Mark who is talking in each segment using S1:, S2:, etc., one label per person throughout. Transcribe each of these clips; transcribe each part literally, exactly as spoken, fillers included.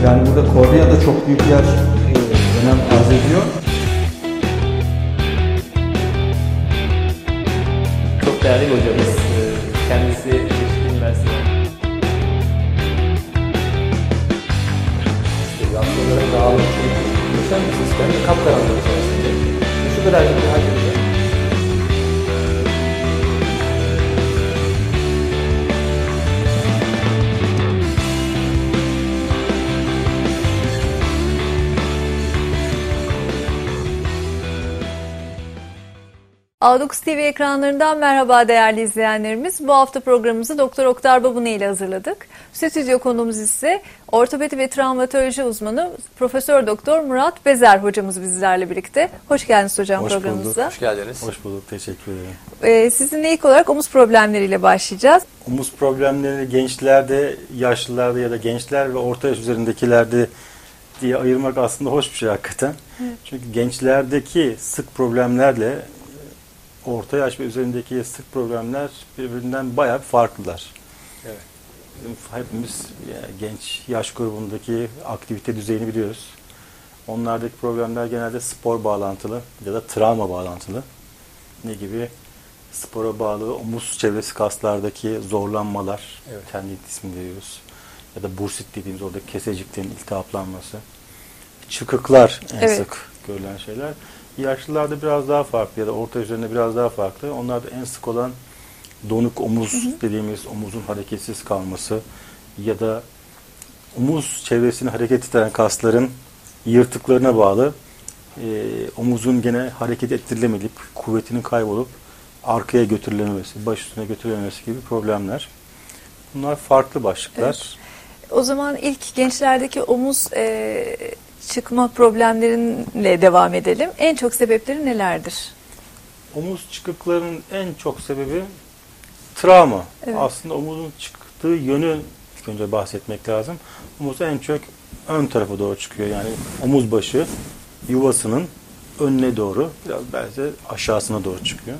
S1: Yani burada kornea da çok büyük yer e, önem arz ediyor.
S2: Çok değerli bir hocamız. Kendisi Çeşitli Üniversitesi'nden. İşte yaptığı olarak dağılır. Muhteşem bir sistem. Kapkaranlık içerisinde. Şu kadarcık bir halde.
S3: A dokuz T V ekranlarından merhaba değerli izleyenlerimiz. Bu hafta programımızı Doktor Oktar Babuni ile hazırladık. Stüdyo konuğumuz ise ortopedi ve travmatoloji uzmanı Profesör Doktor Murat Bezer hocamız bizlerle birlikte. Hoş geldiniz hocam
S4: Hoş
S3: programımıza.
S4: Bulduk.
S2: Hoş geldiniz.
S4: Hoş bulduk. Teşekkür ederim.
S3: Ee, sizinle ilk olarak omuz problemleriyle başlayacağız.
S4: Omuz problemleri gençlerde, yaşlılarda ya da gençler ve orta yaş üzerindekilerde diye ayırmak aslında hoş bir şey hakikaten. Evet. Çünkü gençlerdeki sık problemlerle orta yaş ve üzerindeki sık problemler birbirinden bayağı farklılar.
S2: Evet.
S4: Hepimiz yani genç yaş grubundaki aktivite düzeyini biliyoruz. Onlardaki problemler genelde spor bağlantılı ya da travma bağlantılı. Ne gibi? Spora bağlı omuz çevresi kaslardaki zorlanmalar, evet. Tendinit ismini veriyoruz. Ya da bursit dediğimiz oradaki keseciklerin iltihaplanması. Çıkıklar en evet. sık görülen şeyler. Yaşlılarda biraz daha farklı ya da orta üzerinde biraz daha farklı. Onlarda en sık olan donuk omuz hı hı. dediğimiz omuzun hareketsiz kalması ya da omuz çevresini hareket eden kasların yırtıklarına bağlı e, omuzun gene hareket ettirilemeyip kuvvetinin kaybolup arkaya götürülememesi, baş üstüne götürülememesi gibi problemler. Bunlar farklı başlıklar.
S3: Evet. O zaman ilk gençlerdeki omuz e, çıkma problemleriyle devam edelim. En çok sebepleri nelerdir?
S4: Omuz çıkıklarının en çok sebebi travma. Evet. Aslında omuzun çıktığı yönü ilk önce bahsetmek lazım. Omuz en çok ön tarafa doğru çıkıyor. Yani omuz başı yuvasının önüne doğru, biraz belki aşağısına doğru çıkıyor.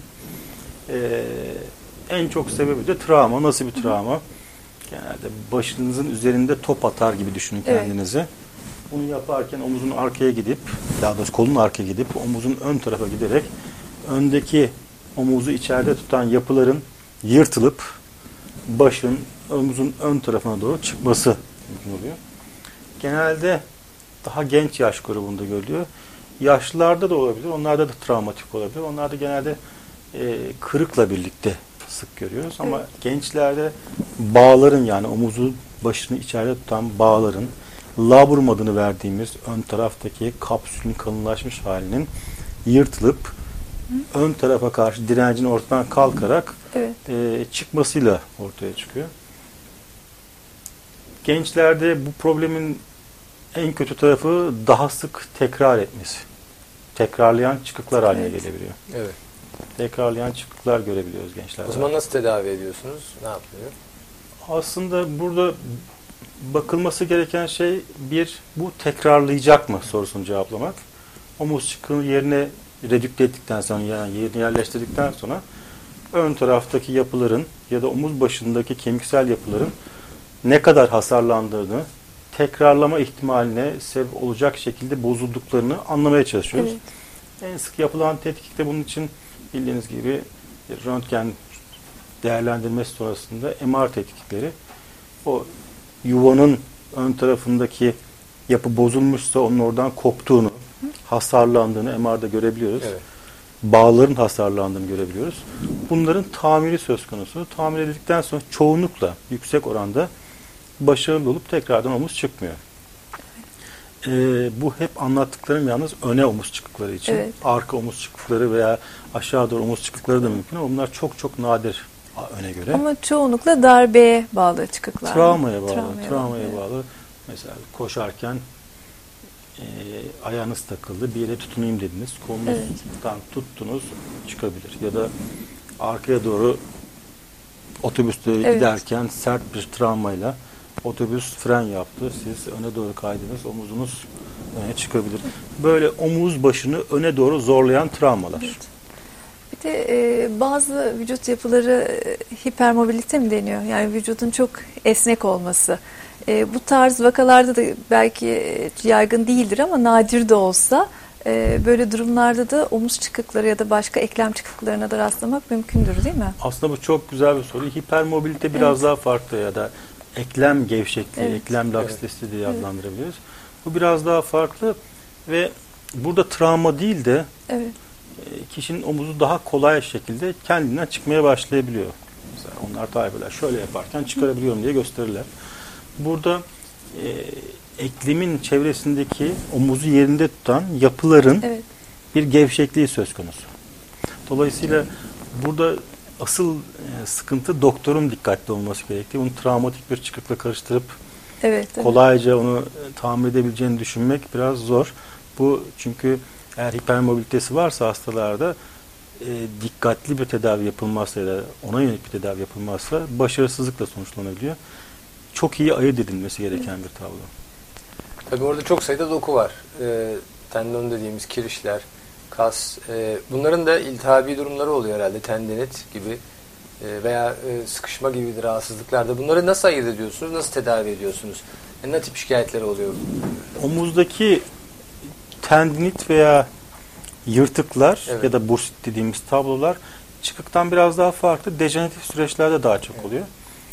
S4: Ee, en çok sebebi de travma. Nasıl bir travma? Genelde başınızın üzerinde top atar gibi düşünün kendinizi. Evet. Bunu yaparken omuzun arkaya gidip, daha doğrusu kolun arkaya gidip, omuzun ön tarafa giderek öndeki omuzu içeride tutan yapıların yırtılıp başın omuzun ön tarafına doğru çıkması mümkün oluyor. Genelde daha genç yaş grubunda görülüyor. Yaşlılarda da olabilir, onlarda da travmatik olabilir. Onlarda genelde e, kırıkla birlikte sık görüyoruz. Ama evet. gençlerde bağların yani omuzun başını içeride tutan bağların labrum adını verdiğimiz ön taraftaki kapsülün kalınlaşmış halinin yırtılıp Hı. ön tarafa karşı direncin ortadan kalkarak evet. e, çıkmasıyla ortaya çıkıyor. Gençlerde bu problemin en kötü tarafı daha sık tekrar etmesi. Tekrarlayan çıkıklar haline evet. gelebiliyor.
S2: Evet.
S4: Tekrarlayan çıkıklar görebiliyoruz gençlerde.
S2: O zaman nasıl tedavi ediyorsunuz? Ne yapılıyor?
S4: Aslında burada bakılması gereken şey bir, bu tekrarlayacak mı sorusunu cevaplamak. Omuz çıkığını yerine redükte ettikten sonra yani yerini yerleştirdikten sonra ön taraftaki yapıların ya da omuz başındaki kemiksel yapıların ne kadar hasarlandığını, tekrarlama ihtimaline sebep olacak şekilde bozulduklarını anlamaya çalışıyoruz. Evet. En sık yapılan tetkik de bunun için bildiğiniz gibi röntgen değerlendirmesi sonrasında M R tetkikleri. O yuvanın ön tarafındaki yapı bozulmuşsa onun oradan koptuğunu, Hı. hasarlandığını M R'da görebiliyoruz. Evet. Bağların hasarlandığını görebiliyoruz. Bunların tamiri söz konusu. Tamir edildikten sonra çoğunlukla yüksek oranda başarılı olup tekrardan omuz çıkmıyor. Ee, bu hep anlattıklarım yalnız öne omuz çıkıkları için. Evet. Arka omuz çıkıkları veya aşağı doğru omuz çıkıkları da mümkün ama bunlar çok çok nadir öne göre.
S3: Ama çoğunlukla darbeye bağlı çıkıklar.
S4: Travmaya bağlı.
S3: Travmaya,
S4: travmaya bağlı.
S3: bağlı.
S4: Mesela koşarken e, ayağınız takıldı, bir yere tutunayım dediniz. Kolunuzdan evet. tuttunuz, çıkabilir. Ya da arkaya doğru otobüste evet. giderken sert bir travmayla otobüs fren yaptı. Siz öne doğru kaydınız, omuzunuz öne çıkabilir. Böyle omuz başını öne doğru zorlayan travmalar. Evet.
S3: Bir de e, bazı vücut yapıları e, hipermobilite mi deniyor? Yani vücudun çok esnek olması. E, bu tarz vakalarda da belki e, yaygın değildir ama nadir de olsa e, böyle durumlarda da omuz çıkıkları ya da başka eklem çıkıklarına da rastlamak mümkündür değil mi?
S4: Aslında bu çok güzel bir soru. Hipermobilite biraz
S3: Evet.
S4: daha farklı ya da eklem gevşekliği,
S3: Evet.
S4: eklem laksitesi diye adlandırabiliriz. Bu biraz daha farklı ve burada travma değil de
S3: Evet.
S4: kişinin omuzu daha kolay şekilde kendinden çıkmaya başlayabiliyor. Mesela onlar tabiler şöyle yaparken çıkarabiliyorum diye gösterirler. Burada e, eklemin çevresindeki omuzu yerinde tutan yapıların
S3: Evet.
S4: bir gevşekliği söz konusu. Dolayısıyla burada asıl e, sıkıntı doktorun dikkatli olması gerektiği. Bunu travmatik bir çıkıkla karıştırıp
S3: Evet. Evet.
S4: kolayca onu e, tamir edebileceğini düşünmek biraz zor. Bu çünkü eğer hipermobilitesi varsa hastalarda e, dikkatli bir tedavi yapılmazsa ya da ona yönelik bir tedavi yapılmazsa başarısızlıkla sonuçlanabiliyor. Çok iyi ayırt edilmesi gereken bir tablo.
S2: Tabii orada çok sayıda doku var. E, tendon dediğimiz kirişler, kas. E, bunların da iltihabi durumları oluyor herhalde. Tendinit gibi e, veya e, sıkışma gibi rahatsızlıklarda. Bunları nasıl ayırt ediyorsunuz? Nasıl tedavi ediyorsunuz? E, ne tip şikayetleri oluyor?
S4: Omuzdaki tendinit veya yırtıklar
S2: Evet.
S4: ya da bursit dediğimiz tablolar çıkıktan biraz daha farklı. Dejeneratif süreçlerde daha çok
S2: Evet.
S4: oluyor.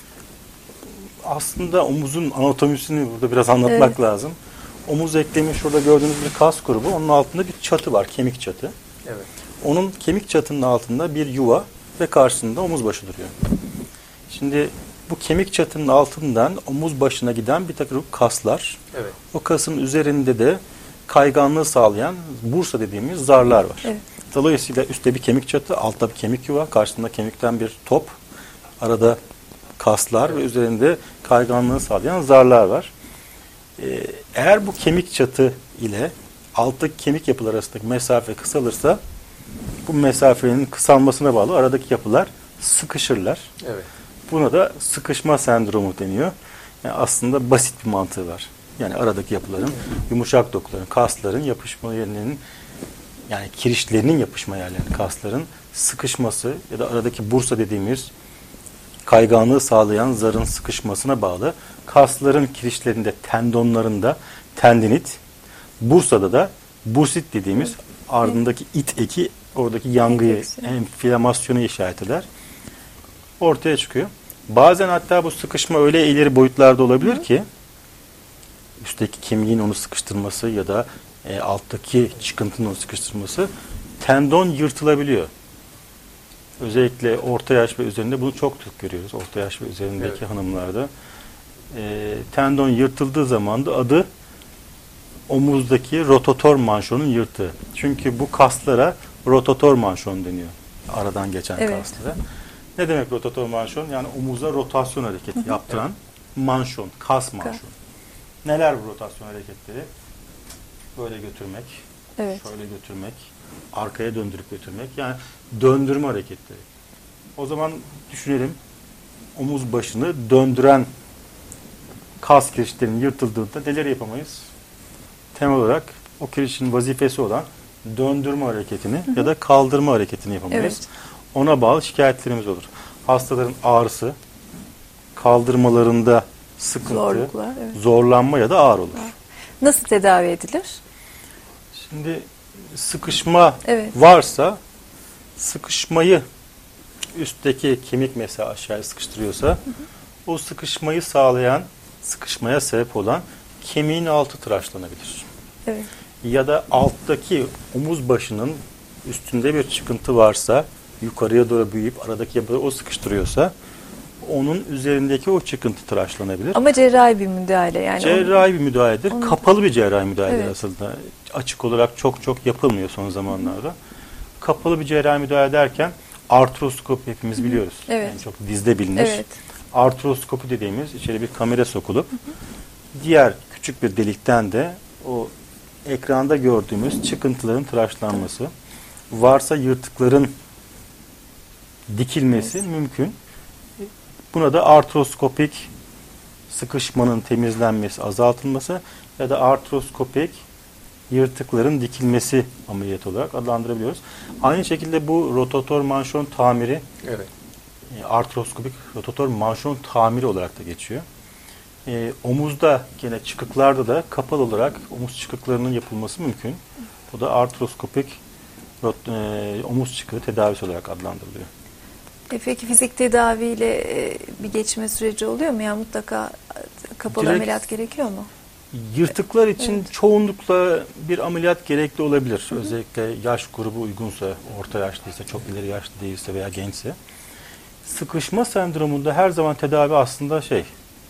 S4: Aslında omuzun anatomisini burada biraz anlatmak
S3: Evet.
S4: lazım. Omuz eklemi şurada gördüğünüz bir kas grubu. Onun altında bir çatı var, kemik çatı.
S2: Evet.
S4: Onun kemik çatının altında bir yuva ve karşısında omuz başı duruyor. Şimdi bu kemik çatının altından omuz başına giden bir takım kaslar.
S2: Evet.
S4: O kasın üzerinde de kayganlığı sağlayan bursa dediğimiz zarlar var.
S3: Evet.
S4: Dolayısıyla üstte bir kemik çatı, altta bir kemik yuva, karşısında kemikten bir top, arada kaslar ve üzerinde kayganlığı sağlayan zarlar var. Ee, eğer bu kemik çatı ile alttaki kemik yapılar arasındaki mesafe kısalırsa bu mesafenin kısalmasına bağlı aradaki yapılar sıkışırlar.
S2: Evet.
S4: Buna da sıkışma sendromu deniyor. Yani aslında basit bir mantığı var. Yani aradaki yapıların, yumuşak dokuların, kasların yapışma yerlerinin, yani kirişlerinin yapışma yerlerinin, kasların sıkışması ya da aradaki bursa dediğimiz kayganlığı sağlayan zarın sıkışmasına bağlı kasların kirişlerinde, tendonlarında tendinit, bursada da bursit dediğimiz ardındaki it eki oradaki yangıyı,
S3: Enfeksiyon.
S4: enflamasyonu işaret eder. Ortaya çıkıyor. Bazen hatta bu sıkışma öyle ileri boyutlarda olabilir Hı. ki üstteki kemiğin onu sıkıştırması ya da e, alttaki çıkıntının onu sıkıştırması tendon yırtılabiliyor. Özellikle orta yaş ve üzerinde bunu çok çok görüyoruz. Orta yaş ve üzerindeki
S2: Evet.
S4: hanımlarda. E, tendon yırtıldığı zaman da adı omuzdaki rotator manşonun yırtığı. Çünkü bu kaslara rotator manşon deniyor. Aradan geçen
S3: Evet.
S4: kaslara. Ne demek rotator manşon? Yani omuza rotasyon hareketi yaptıran manşon, kas manşon. Neler bu rotasyon hareketleri? Böyle götürmek,
S3: Evet.
S4: şöyle götürmek, arkaya döndürüp götürmek. Yani döndürme hareketleri. O zaman düşünelim, omuz başını döndüren kas kirişlerinin yırtıldığında neler yapamayız? Temel olarak o kirişin vazifesi olan döndürme hareketini hı hı. ya da kaldırma hareketini yapamayız.
S3: Evet.
S4: Ona bağlı şikayetlerimiz olur. Hastaların ağrısı, kaldırmalarında sıkıntı,
S3: Zorluklar, evet.
S4: zorlanma ya da ağrı olur.
S3: Nasıl tedavi edilir?
S4: Şimdi sıkışma
S3: Evet.
S4: varsa sıkışmayı üstteki kemik mesela aşağıya sıkıştırıyorsa hı hı. o sıkışmayı sağlayan, sıkışmaya sebep olan kemiğin altı tıraşlanabilir.
S3: Evet.
S4: Ya da alttaki omuz başının üstünde bir çıkıntı varsa yukarıya doğru büyüyüp aradaki yapıları o sıkıştırıyorsa onun üzerindeki o çıkıntı tıraşlanabilir.
S3: Ama cerrahi bir müdahale yani.
S4: Cerrahi bir müdahaledir.
S3: Onu...
S4: Kapalı bir cerrahi müdahaledir
S3: Evet.
S4: aslında. Açık olarak çok çok yapılmıyor son zamanlarda. Kapalı bir cerrahi müdahale derken artroskopi hepimiz biliyoruz.
S3: Evet.
S4: En çok dizde bilinir.
S3: Evet.
S4: Artroskopi dediğimiz içeri bir kamera sokulup hı hı. diğer küçük bir delikten de o ekranda gördüğümüz çıkıntıların tıraşlanması, varsa yırtıkların dikilmesi evet. mümkün. Buna da artroskopik sıkışmanın temizlenmesi, azaltılması ya da artroskopik yırtıkların dikilmesi ameliyatı olarak adlandırabiliyoruz. Aynı şekilde bu rotator manşon tamiri,
S2: evet.
S4: artroskopik rotator manşon tamiri olarak da geçiyor. E, omuzda gene çıkıklarda da kapalı olarak omuz çıkıklarının yapılması mümkün. Bu da artroskopik rot, e, omuz çıkığı tedavisi olarak adlandırılıyor.
S3: E peki fizik tedaviyle e, bir geçme süreci oluyor mu? Yani mutlaka kapalı
S4: Direkt,
S3: ameliyat gerekiyor mu?
S4: Yırtıklar için
S3: Evet.
S4: çoğunlukla bir ameliyat gerekli olabilir. Hı hı. Özellikle yaş grubu uygunsa, orta yaşlıysa, çok ileri yaşlı değilse veya gençse. Sıkışma sendromunda her zaman tedavi aslında şey,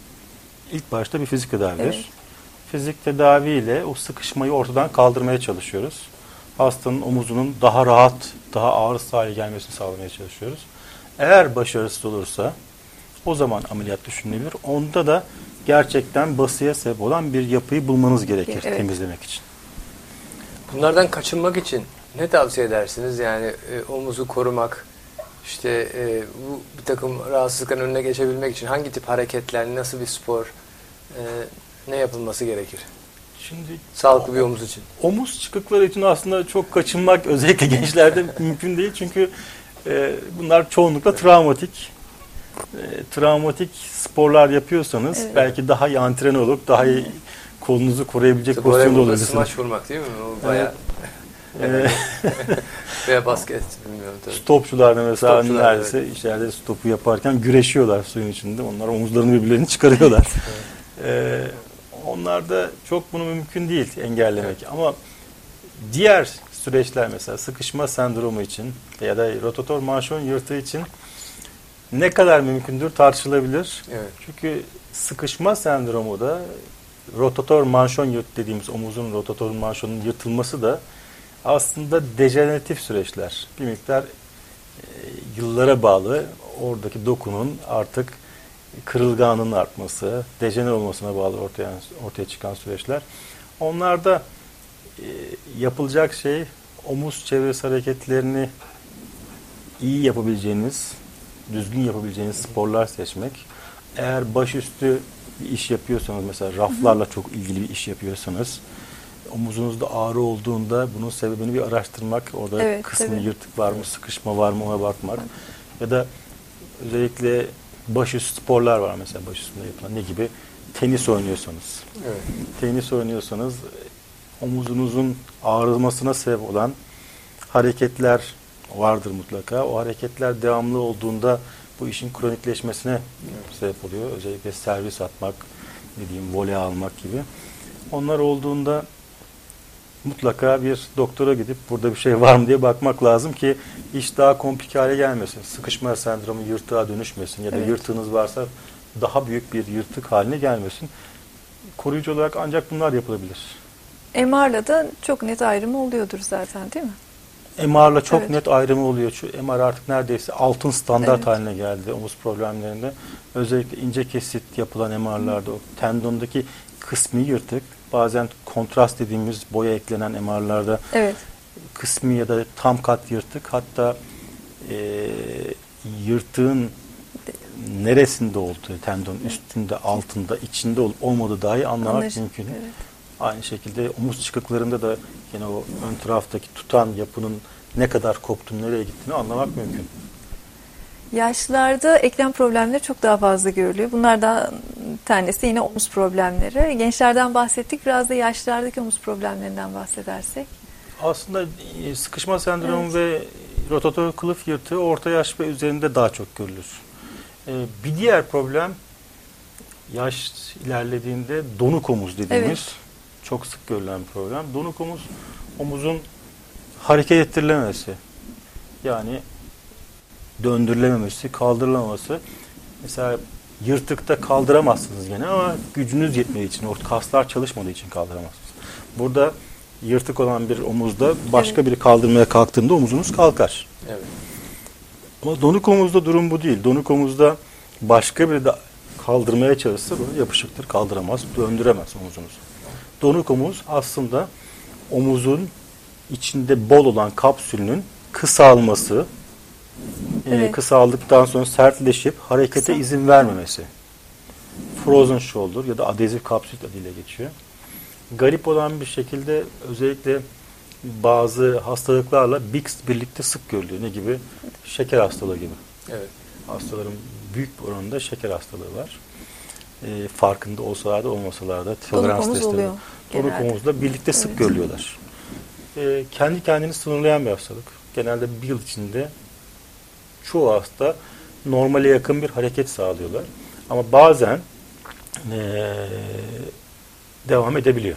S4: ilk başta bir fizik tedavidir. Evet. Fizik tedaviyle o sıkışmayı ortadan kaldırmaya çalışıyoruz. Hastanın omuzunun daha rahat, daha ağırsız hale gelmesini sağlamaya çalışıyoruz. Eğer başarısız olursa o zaman ameliyat düşünülebilir. Onda da gerçekten basıya sebep olan bir yapıyı bulmanız gerekir, evet, temizlemek için.
S2: Bunlardan kaçınmak için ne tavsiye edersiniz? Yani e, omuzu korumak, işte e, bu bir takım rahatsızlıkların önüne geçebilmek için hangi tip hareketler, nasıl bir spor, e, ne yapılması gerekir? Şimdi sağlıklı bir omuz için.
S4: Omuz çıkıkları için aslında çok kaçınmak özellikle gençlerde mümkün değil. Çünkü e, bunlar çoğunlukla travmatik. E, travmatik sporlar yapıyorsanız, evet, belki daha iyi antren olup daha iyi kolunuzu koruyabilecek işte pozisyonda olabilirsiniz.
S2: Smaç vurmak değil mi? O bayağı. Evet. Veya basket bilmiyorum tabii.
S4: Stopçularda mesela
S2: Stopçular,
S4: neredeyse
S2: evet,
S4: içeride stopu yaparken güreşiyorlar suyun içinde. Onlar omuzlarını birbirlerini çıkarıyorlar. Evet. Ee, onlarda çok bunu mümkün değil engellemek. Evet. Ama diğer süreçler mesela sıkışma sendromu için ya da rotator manşon yırtığı için ne kadar mümkündür tartışılabilir. Evet. Çünkü sıkışma sendromu da rotator manşon yırt dediğimiz omuzun rotator manşonun yırtılması da aslında dejeneratif süreçler. Bir miktar e, yıllara bağlı oradaki dokunun artık kırılganlığının artması, dejener olmasına bağlı ortaya ortaya çıkan süreçler. Onlarda e, yapılacak şey omuz çevresi hareketlerini iyi yapabileceğiniz, düzgün yapabileceğiniz sporlar seçmek. Eğer başüstü bir iş yapıyorsanız, mesela raflarla çok ilgili bir iş yapıyorsanız, omuzunuzda ağrı olduğunda bunun sebebini bir araştırmak, orada evet, kısmı tabii, yırtık var mı, sıkışma var mı ona bakmak. Ya da özellikle başüstü sporlar var mesela başüstünde yapılan, ne gibi? Tenis oynuyorsanız. Evet. Tenis oynuyorsanız omuzunuzun ağrımasına sebep olan hareketler vardır mutlaka. O hareketler devamlı olduğunda bu işin kronikleşmesine, evet, sebep oluyor. Özellikle servis atmak, ne diyeyim, voley almak gibi. Onlar olduğunda mutlaka bir doktora gidip burada bir şey var mı diye bakmak lazım ki iş daha komplike hale gelmesin. Sıkışma sendromu yırtığa dönüşmesin ya da evet, yırtığınız varsa daha büyük bir yırtık haline gelmesin. Koruyucu olarak ancak bunlar yapılabilir.
S3: M R'la da çok net ayrımı oluyordur zaten, değil mi?
S4: M R'la çok evet, net ayrımı oluyor. Şu M R artık neredeyse altın standart, evet, haline geldi omuz problemlerinde. Özellikle ince kesit yapılan M R'larda o tendondaki kısmi yırtık, bazen kontrast dediğimiz boya eklenen M R'larda, evet, kısmi ya da tam kat yırtık, hatta e, yırtığın neresinde olduğu, tendonun üstünde, altında, içinde olup olmadığı dahi anlamak Anlaşıldı, mümkün. Evet. Aynı şekilde omuz çıkıklarında da yine o ön taraftaki tutan yapının ne kadar koptuğunu, nereye gittiğini anlamak mümkün.
S3: Yaşlılarda eklem problemleri çok daha fazla görülüyor. Bunlardan tanesi yine omuz problemleri. Gençlerden bahsettik. Biraz da yaşlılardaki omuz problemlerinden bahsedersek.
S4: Aslında sıkışma sendromu, evet, ve rotator kılıf yırtığı orta yaş ve üzerinde daha çok görülür. Bir diğer problem yaş ilerlediğinde donuk omuz dediğimiz, evet, çok sık görülen bir problem. Donuk omuz, omuzun hareket ettirilememesi. Yani döndürülememesi, kaldırılamaması. Mesela yırtıkta kaldıramazsınız gene ama gücünüz yetmediği için, orta kaslar çalışmadığı için kaldıramazsınız. Burada yırtık olan bir omuzda başka, evet, biri kaldırmaya kalktığında omuzunuz kalkar. Evet. Ama donuk omuzda durum bu değil. Donuk omuzda başka biri de kaldırmaya çalışsa böyle yapışıktır, kaldıramaz, döndüremez omuzunuzu. Donuk omuz aslında omuzun içinde bol olan kapsülünün kısalması, evet, e, kısaldıktan sonra sertleşip harekete Kısa. izin vermemesi. Frozen shoulder ya da adezif kapsül adıyla geçiyor. Garip olan bir şekilde özellikle bazı hastalıklarla B I X birlikte sık görülüyor. Ne gibi? Şeker hastalığı gibi. Evet. Hastaların büyük bir oranında şeker hastalığı var. e, farkında olsalar da olmasalar da
S3: Donuk
S4: tolerans
S3: omuz
S4: testleri.
S3: oluyor
S4: Donuk
S3: genelde.
S4: omuzda birlikte sık
S3: Evet.
S4: görülüyorlar. E, kendi kendini sınırlayan bir hastalık. Genelde bir yıl içinde çoğu hasta normale yakın bir hareket sağlıyorlar. Ama bazen e, devam edebiliyor.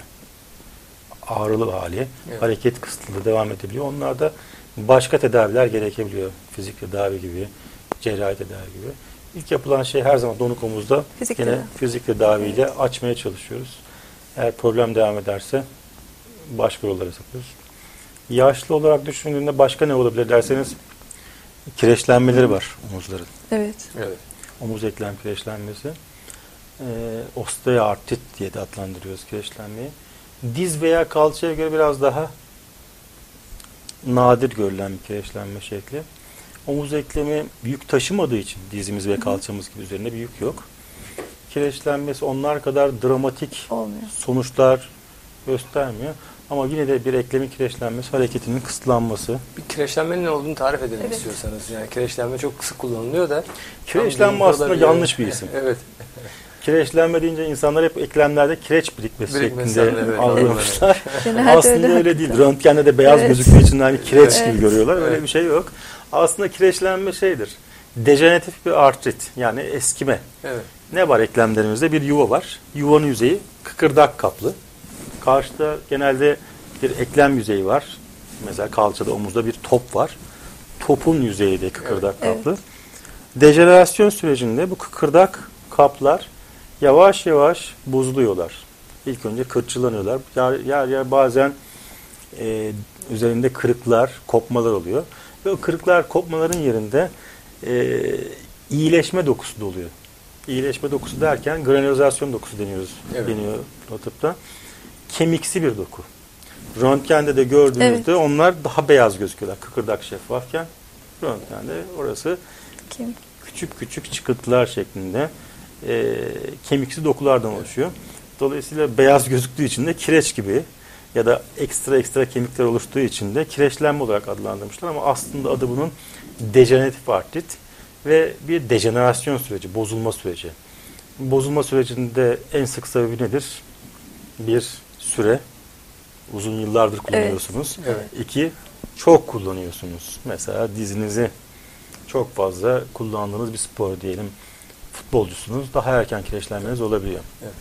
S4: Ağrılı hali,
S2: Evet.
S4: hareket kısıtlı devam edebiliyor. Onlarda başka tedaviler gerekebiliyor. Fizik tedavi gibi, cerrahi tedavi gibi. İlk yapılan şey her zaman donuk omuzda
S3: Fizik
S4: yine
S3: tedavi.
S4: fizik tedaviyle açmaya çalışıyoruz. Eğer problem devam ederse başka yollara sapıyoruz. Yaşlı olarak düşündüğünde başka ne olabilir derseniz kireçlenmeleri var omuzların.
S3: Evet.
S2: Evet.
S4: Omuz eklem kireçlenmesi. Ee, osteoartrit diye de adlandırıyoruz kireçlenmeyi. Diz veya kalçaya göre biraz daha nadir görülen bir kireçlenme şekli. Omuz eklemi yük taşımadığı için dizimiz ve kalçamız gibi üzerinde bir yük yok. Kireçlenmesi onlar kadar dramatik
S3: Olmuyor.
S4: sonuçlar göstermiyor. Ama yine de bir eklemin kireçlenmesi, hareketinin kısıtlanması.
S2: Bir kireçlenmenin ne olduğunu tarif edelim
S3: Evet.
S2: istiyorsanız. Yani kireçlenme çok sık kullanılıyor da.
S4: Kireçlenme
S2: Tam
S4: aslında
S2: olabilir.
S4: yanlış bir isim.
S2: Evet.
S4: Kireçlenme deyince insanlar hep eklemlerde kireç birikmesi
S2: Birikmesi,
S4: şeklinde
S2: evet,
S4: algılamışlar.
S3: Genelde
S4: Aslında
S3: öyle.
S4: öyle değil. Röntgende de beyaz
S3: Evet.
S4: gözüktüğü için hani kireç
S3: Evet.
S4: gibi görüyorlar. Öyle
S2: Evet.
S4: bir şey yok. Aslında kireçlenme şeydir. Dejeneratif bir artrit, yani eskime.
S2: Evet.
S4: Ne var eklemlerimizde? Bir yuva var. Yuvanın yüzeyi kıkırdak kaplı. Karşıda genelde bir eklem yüzeyi var. Mesela kalçada, omuzda bir top var. Topun yüzeyi de kıkırdak
S3: Evet.
S4: kaplı. Dejenerasyon sürecinde bu kıkırdak kaplar yavaş yavaş bozuluyorlar. İlk önce kırçılanıyorlar. Yer yer, yer bazen e, üzerinde kırıklar, kopmalar oluyor. Ve o kırıklar, kopmaların yerinde e, iyileşme dokusu da oluyor. İyileşme dokusu derken granülizasyon dokusu deniyoruz,
S2: Evet.
S4: deniyor o tıpta. Kemiksi bir doku. Röntgende de gördüğünüzde
S3: Evet.
S4: onlar daha beyaz gözüküyorlar. Kıkırdak şeffafken röntgende orası
S3: Kim?
S4: küçük küçük çıkıntılar şeklinde e, kemiksi dokulardan oluşuyor. Dolayısıyla beyaz gözüktüğü için de kireç gibi ya da ekstra ekstra kemikler oluştuğu için de kireçlenme olarak adlandırmışlar ama aslında adı bunun dejeneratif artrit ve bir dejenerasyon süreci, bozulma süreci. Bozulma sürecinde en sık sebebi nedir? Bir, süre. Uzun yıllardır kullanıyorsunuz.
S2: Evet.
S4: İki, çok kullanıyorsunuz. Mesela dizinizi çok fazla kullandığınız bir spor diyelim. Futbolcusunuz. Daha erken kireçlenmeniz olabiliyor.
S2: Evet.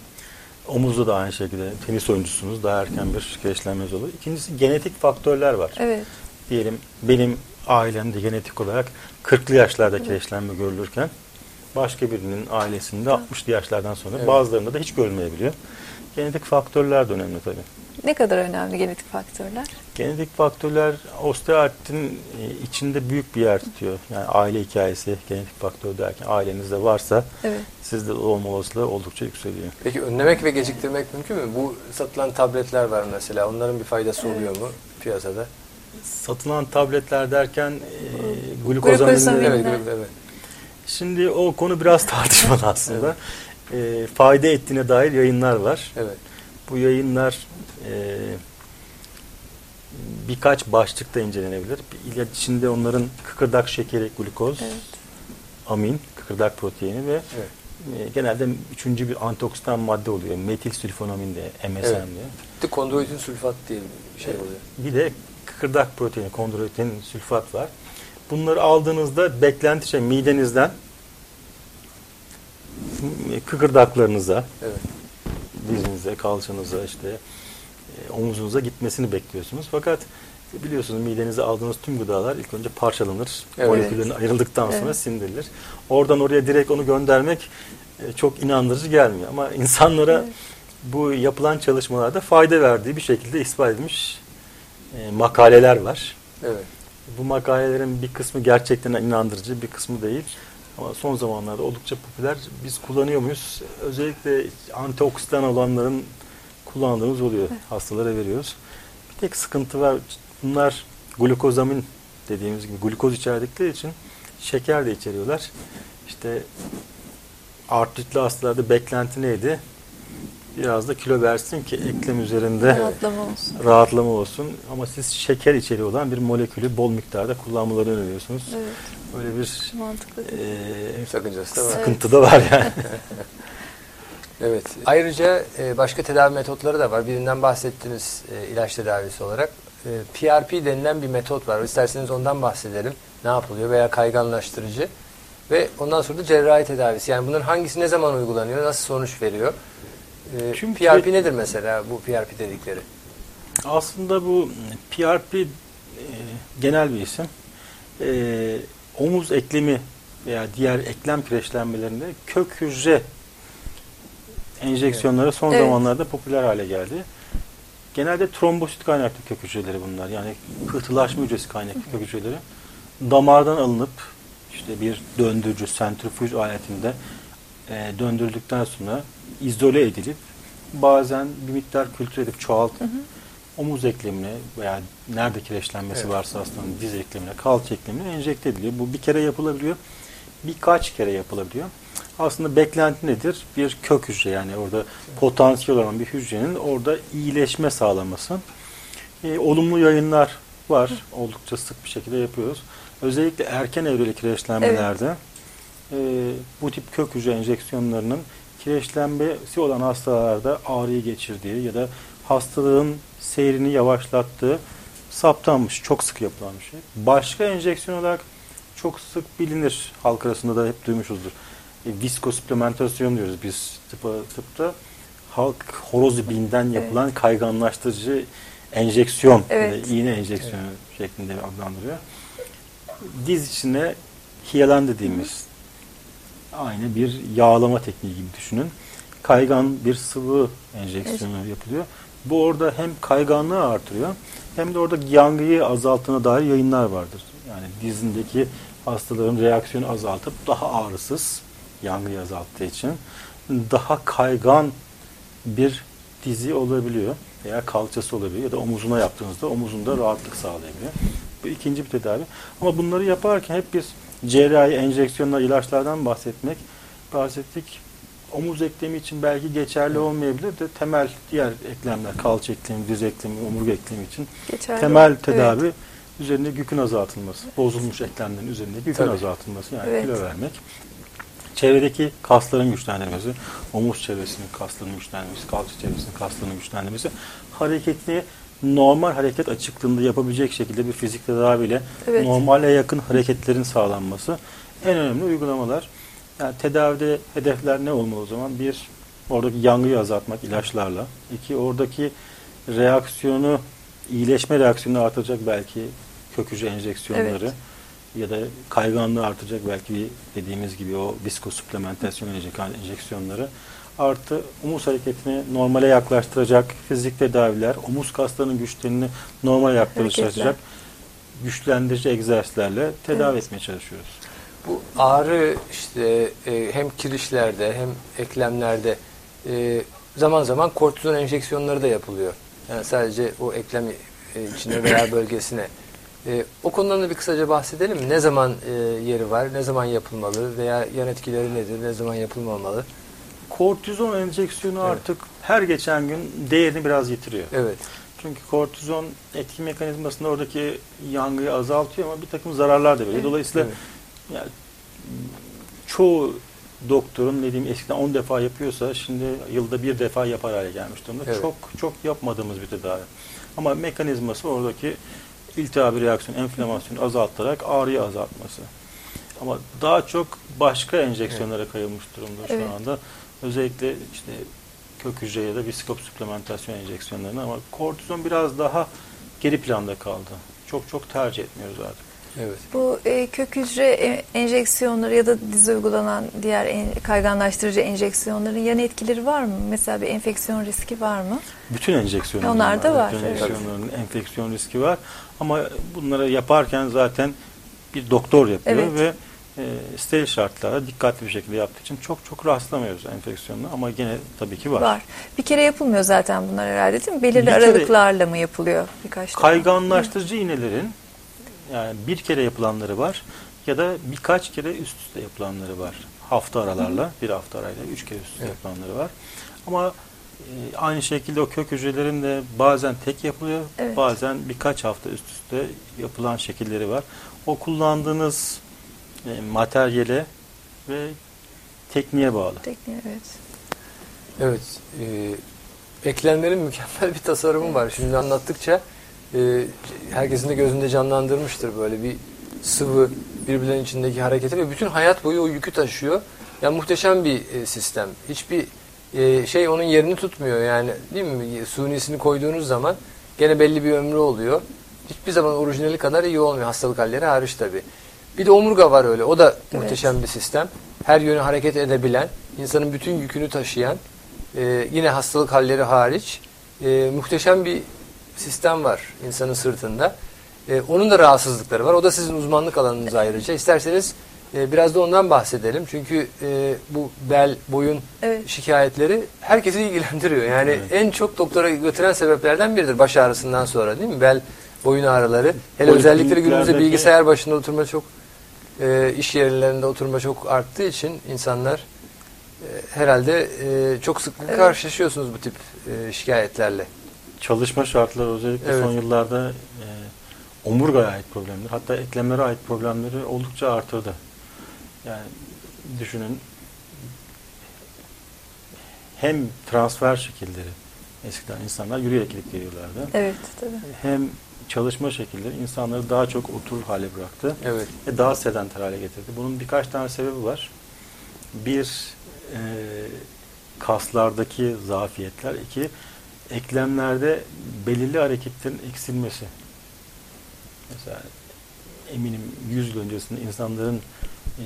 S4: Omuzda da aynı şekilde tenis oyuncusunuz. Daha erken bir kireçlenmeniz olur. İkincisi genetik faktörler var.
S3: Evet.
S4: Diyelim benim ailemde genetik olarak kırklı yaşlarda kireçlenme görülürken başka birinin ailesinde altmışlı yaşlardan sonra
S2: Evet.
S4: bazılarında da hiç görülmeyebiliyor. Genetik faktörler de önemli tabii.
S3: Ne kadar önemli genetik faktörler?
S4: Genetik faktörler osteoartritin içinde büyük bir yer tutuyor. Yani aile hikayesi, genetik faktör derken ailenizde varsa
S3: Evet.
S4: sizde olma olasılığı oldukça yükseliyor.
S2: Peki önlemek ve geciktirmek mümkün mü? Bu satılan tabletler var mesela. Onların bir faydası oluyor mu piyasada?
S4: Satılan tabletler derken e,
S3: Glukozamin.
S4: glukozamin.
S2: Evet, evet, evet.
S4: Şimdi o konu biraz tartışmalı aslında. E, fayda ettiğine dair yayınlar var.
S2: Evet.
S4: Bu yayınlar e, birkaç başlıkta incelenebilir. Bir ilaç içinde onların kıkırdak şekeri, glukoz,
S3: Evet.
S4: amin, kıkırdak proteini ve
S2: Evet.
S4: e, genelde üçüncü bir antioksidan madde oluyor. Metil sülfonamin de, M S M
S2: Evet.
S4: diye.
S2: Bir de kondroitin sülfat diye bir şey oluyor.
S4: Bir de kıkırdak proteini, kondroitin sülfat var. Bunları aldığınızda beklenti şey midenizden kıkırdaklarınıza,
S2: Evet.
S4: dizinize, kalçanıza, işte e, omuzunuza gitmesini bekliyorsunuz. Fakat biliyorsunuz midenize aldığınız tüm gıdalar ilk önce parçalanır.
S2: Evet.
S4: Moleküllerine ayrıldıktan sonra
S3: Evet.
S4: sindirilir. Oradan oraya direkt onu göndermek e, çok inandırıcı gelmiyor. Ama insanlara
S3: Evet.
S4: bu yapılan çalışmalarda fayda verdiği bir şekilde ispat edilmiş e, makaleler var.
S2: Evet.
S4: Bu makalelerin bir kısmı gerçekten inandırıcı, bir kısmı değil. Ama son zamanlarda oldukça popüler. Biz kullanıyor muyuz? Özellikle antioksidan olanların kullandığımız oluyor. Hastalara veriyoruz. Bir tek sıkıntı var. Bunlar glukozamin dediğimiz gibi glukoz içerdikleri için şeker de içeriyorlar. İşte artritli hastalarda beklenti neydi? Biraz da kilo versin ki eklem üzerinde
S3: Rahatlama olsun.
S4: rahatlama olsun. Ama siz şeker içeriği olan bir molekülü bol miktarda kullanmalarını öneriyorsunuz.
S3: Evet.
S4: Böyle bir
S3: Mantıklı.
S4: e,
S2: Sakıncası da var.
S4: sıkıntı da var yani.
S2: Evet. Ayrıca e, başka tedavi metotları da var. Birinden bahsettiniz e, ilaç tedavisi olarak. E, P R P denilen bir metot var. İsterseniz ondan bahsedelim. Ne yapılıyor veya kayganlaştırıcı. Ve ondan sonra da cerrahi tedavisi. Yani bunların hangisi ne zaman uygulanıyor, nasıl sonuç veriyor? E,
S4: Çünkü
S2: P R P nedir mesela bu P R P dedikleri?
S4: Aslında bu P R P e, genel bir isim. E, omuz eklemi veya diğer eklem kireçlenmelerinde kök hücre enjeksiyonları son
S3: Evet.
S4: zamanlarda popüler hale geldi. Genelde trombosit kaynaklı kök hücreleri bunlar. Yani pıhtılaşma hücresi kaynaklı kök hücreleri damardan alınıp işte bir döndürücü, sentrifüj aletinde e, döndürüldükten sonra izole edilip bazen bir miktar kültür edip çoğaltıp hı hı. omuz eklemine veya nerede kireçlenmesi evet. varsa hastanın diz eklemine, kalça eklemine enjekte ediliyor. Bu bir kere yapılabiliyor. Birkaç kere yapılabiliyor. Aslında beklenti nedir? Bir kök hücre, yani orada potansiyel olan bir hücrenin orada iyileşme sağlaması. E, olumlu yayınlar var. Oldukça sık bir şekilde yapıyoruz. Özellikle erken evreli kireçlenmelerde evet. e, bu tip kök hücre enjeksiyonlarının kireçlenmesi olan hastalarda ağrıyı geçirdiği ya da hastalığın seyrini yavaşlattığı saptanmış. Çok sık yapılan bir şey. Başka enjeksiyon olarak çok sık bilinir. Halk arasında da hep duymuşuzdur. E, viskosuplementasyon diyoruz biz tıpta. tıpta. Halk horoz binden yapılan evet. kayganlaştırıcı enjeksiyon, evet. iğne enjeksiyonu evet. şeklinde adlandırıyor. Diz içine hyalan dediğimiz Hı. aynı bir yağlama tekniği gibi düşünün. Kaygan bir sıvı enjeksiyonu evet. yapılıyor. Bu orada hem kayganlığı artırıyor hem de orada yangıyı azalttığına dair yayınlar vardır. Yani dizindeki hastaların reaksiyonu azaltıp daha ağrısız, yangıyı azalttığı için daha kaygan bir dizi olabiliyor veya kalçası olabiliyor ya da omuzuna yaptığınızda omuzunda rahatlık sağlayabiliyor. Bu ikinci bir tedavi. Ama bunları yaparken hep biz cerrahi, enjeksiyonlar, ilaçlardan bahsetmek bahsettik. Omuz eklemi için belki geçerli olmayabilir de temel diğer eklemler, kalça eklemi, diz eklemi, omurga eklemi için geçerli temel olur. Tedavi evet. üzerinde yükün azaltılması, bozulmuş eklemlerin üzerinde yükün Tabii. azaltılması, yani evet. kilo vermek. Çevredeki kasların güçlendirmesi, omuz çevresinin kaslarının güçlendirmesi, kalça çevresinin kaslarının güçlendirmesi, hareketini normal hareket açıklığında yapabilecek şekilde bir fizik tedaviyle evet. normale yakın hareketlerin sağlanması en önemli uygulamalar. Yani tedavide hedefler ne olmalı o zaman? Bir, oradaki yangıyı azaltmak ilaçlarla. İki, oradaki reaksiyonu, iyileşme reaksiyonunu artıracak belki kök hücre enjeksiyonları. Evet. Ya da kayganlığı artacak belki dediğimiz gibi o viskosuplementasyon enjeksiyonları. Artı omuz hareketini normale yaklaştıracak fizik tedaviler, omuz kaslarının güçlerini normale yaklaştıracak güçlendirici egzersizlerle tedavi evet. etmeye çalışıyoruz.
S2: Bu ağrı işte e, hem kirişlerde hem eklemlerde e, zaman zaman kortizon enjeksiyonları da yapılıyor. Yani sadece o eklem e, içine veya bölgesine. E, o konudan da bir kısaca bahsedelim mi? Ne zaman e, yeri var, ne zaman yapılmalı veya yan etkileri nedir, ne zaman yapılmamalı?
S4: Kortizon enjeksiyonu evet. artık her geçen gün değerini biraz yitiriyor.
S2: Evet.
S4: Çünkü kortizon etki mekanizmasında oradaki yangıyı azaltıyor ama bir takım zararlar da veriyor. Evet. Dolayısıyla evet. yani, çoğu doktorun ne diyeyim eskiden on defa yapıyorsa şimdi yılda bir defa yapar hale gelmiş durumda. Evet. Çok çok yapmadığımız bir tedavi. Ama mekanizması oradaki iltihabi reaksiyon, enflamasyonu azaltarak ağrıyı azaltması. Ama daha çok başka enjeksiyonlara evet. kayılmış durumda şu evet. anda. Özellikle işte kök hücre ya da viskosuplementasyon enjeksiyonlarına, ama kortizon biraz daha geri planda kaldı. Çok çok tercih etmiyoruz artık.
S3: Evet. Bu e, kök hücre enjeksiyonları ya da dize uygulanan diğer en, kayganlaştırıcı enjeksiyonların yan etkileri var mı? Mesela bir enfeksiyon riski var mı?
S4: Bütün enjeksiyonların
S3: Onlar da var.
S4: Bütün enjeksiyonların evet. enfeksiyon riski var. Ama bunları yaparken zaten bir doktor yapıyor evet. ve e, steril şartlarda dikkatli bir şekilde yaptığı için çok çok rastlamıyoruz enfeksiyonla, ama gene tabii ki var. Var.
S3: Bir kere yapılmıyor zaten bunlar herhalde, değil mi? Belirli bir aralıklarla mı yapılıyor? Birkaç
S4: kayganlaştırıcı iğnelerin yani bir kere yapılanları var ya da birkaç kere üst üste yapılanları var. Hafta aralarla, bir hafta arayla üç kere üst üste evet. yapılanları var. Ama e, aynı şekilde o kök hücrelerin de bazen tek yapılıyor, evet. bazen birkaç hafta üst üste yapılan şekilleri var. O kullandığınız e, materyale ve tekniğe bağlı.
S3: Tekniğe, evet.
S2: Evet. E, eklemlerin mükemmel bir tasarımı var. Şimdi anlattıkça e, herkesin de gözünde canlandırmıştır böyle bir sıvı birbirlerinin içindeki hareketi ve bütün hayat boyu o yükü taşıyor. Yani muhteşem bir e, sistem. Hiçbir e, şey onun yerini tutmuyor yani, değil mi? Sunisini koyduğunuz zaman gene belli bir ömrü oluyor. Hiçbir zaman orijinali kadar iyi olmuyor, hastalık halleri hariç tabii. Bir de omurga var öyle. O da evet. muhteşem bir sistem. Her yöne hareket edebilen, insanın bütün yükünü taşıyan, e, yine hastalık halleri hariç e, muhteşem bir sistem var insanın sırtında. E, onun da rahatsızlıkları var. O da sizin uzmanlık alanınız ayrıca. İsterseniz e, biraz da ondan bahsedelim. Çünkü e, bu bel, boyun evet. şikayetleri herkesi ilgilendiriyor. Yani evet. en çok doktora götüren sebeplerden biridir baş ağrısından sonra, değil mi? Bel, boyun ağrıları. Hele özellikle günümüzde bilgisayar başında oturma çok, e, iş yerlerinde oturma çok arttığı için insanlar e, herhalde e, çok sıklıkla evet. karşılaşıyorsunuz bu tip e, şikayetlerle.
S4: Çalışma şartları özellikle evet. son yıllarda e, omurgaya ait problemler, hatta eklemlere ait problemleri oldukça artırdı. Yani düşünün, hem transfer şekilleri, eskiden insanlar yürüyerek gidip geliyorlardı.
S3: Evet, tabii.
S4: Hem çalışma şekilleri insanları daha çok oturur hale bıraktı.
S2: Evet.
S4: Ve daha sedanter hale getirdi. Bunun birkaç tane sebebi var. Bir, e, kaslardaki zafiyetler. İki, eklemlerde belirli hareketlerin eksilmesi. Mesela eminim yüz yıl öncesinde insanların e,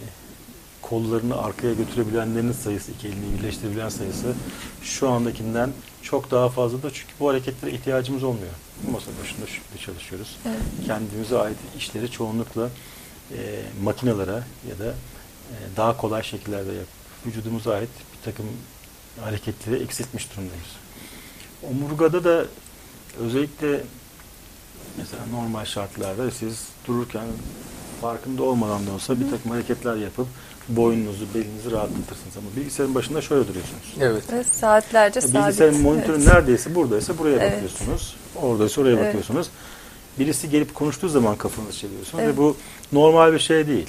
S4: kollarını arkaya götürebilenlerin sayısı, iki elini birleştirebilen sayısı şu andakinden çok daha fazladır. Çünkü bu hareketlere ihtiyacımız olmuyor. Masa başında şükür çalışıyoruz. Evet. Kendimize ait işleri çoğunlukla e, makinelere ya da e, daha kolay şekillerde yapıp vücudumuza ait bir takım hareketleri eksiltmiş durumdayız. Omurgada da özellikle mesela normal şartlarda siz dururken farkında olmadan da olsa bir takım hareketler yapıp boynunuzu, belinizi rahatlatırsınız. Ama bilgisayarın başında şöyle duruyorsunuz.
S3: Evet. evet saatlerce sabit.
S4: Bilgisayarın monitörü evet. neredeyse buradaysa buraya
S3: evet.
S4: bakıyorsunuz. Oradaysa oraya evet. bakıyorsunuz. Birisi gelip konuştuğu zaman kafanızı çeviriyorsunuz. Evet. Ve bu normal bir şey değil.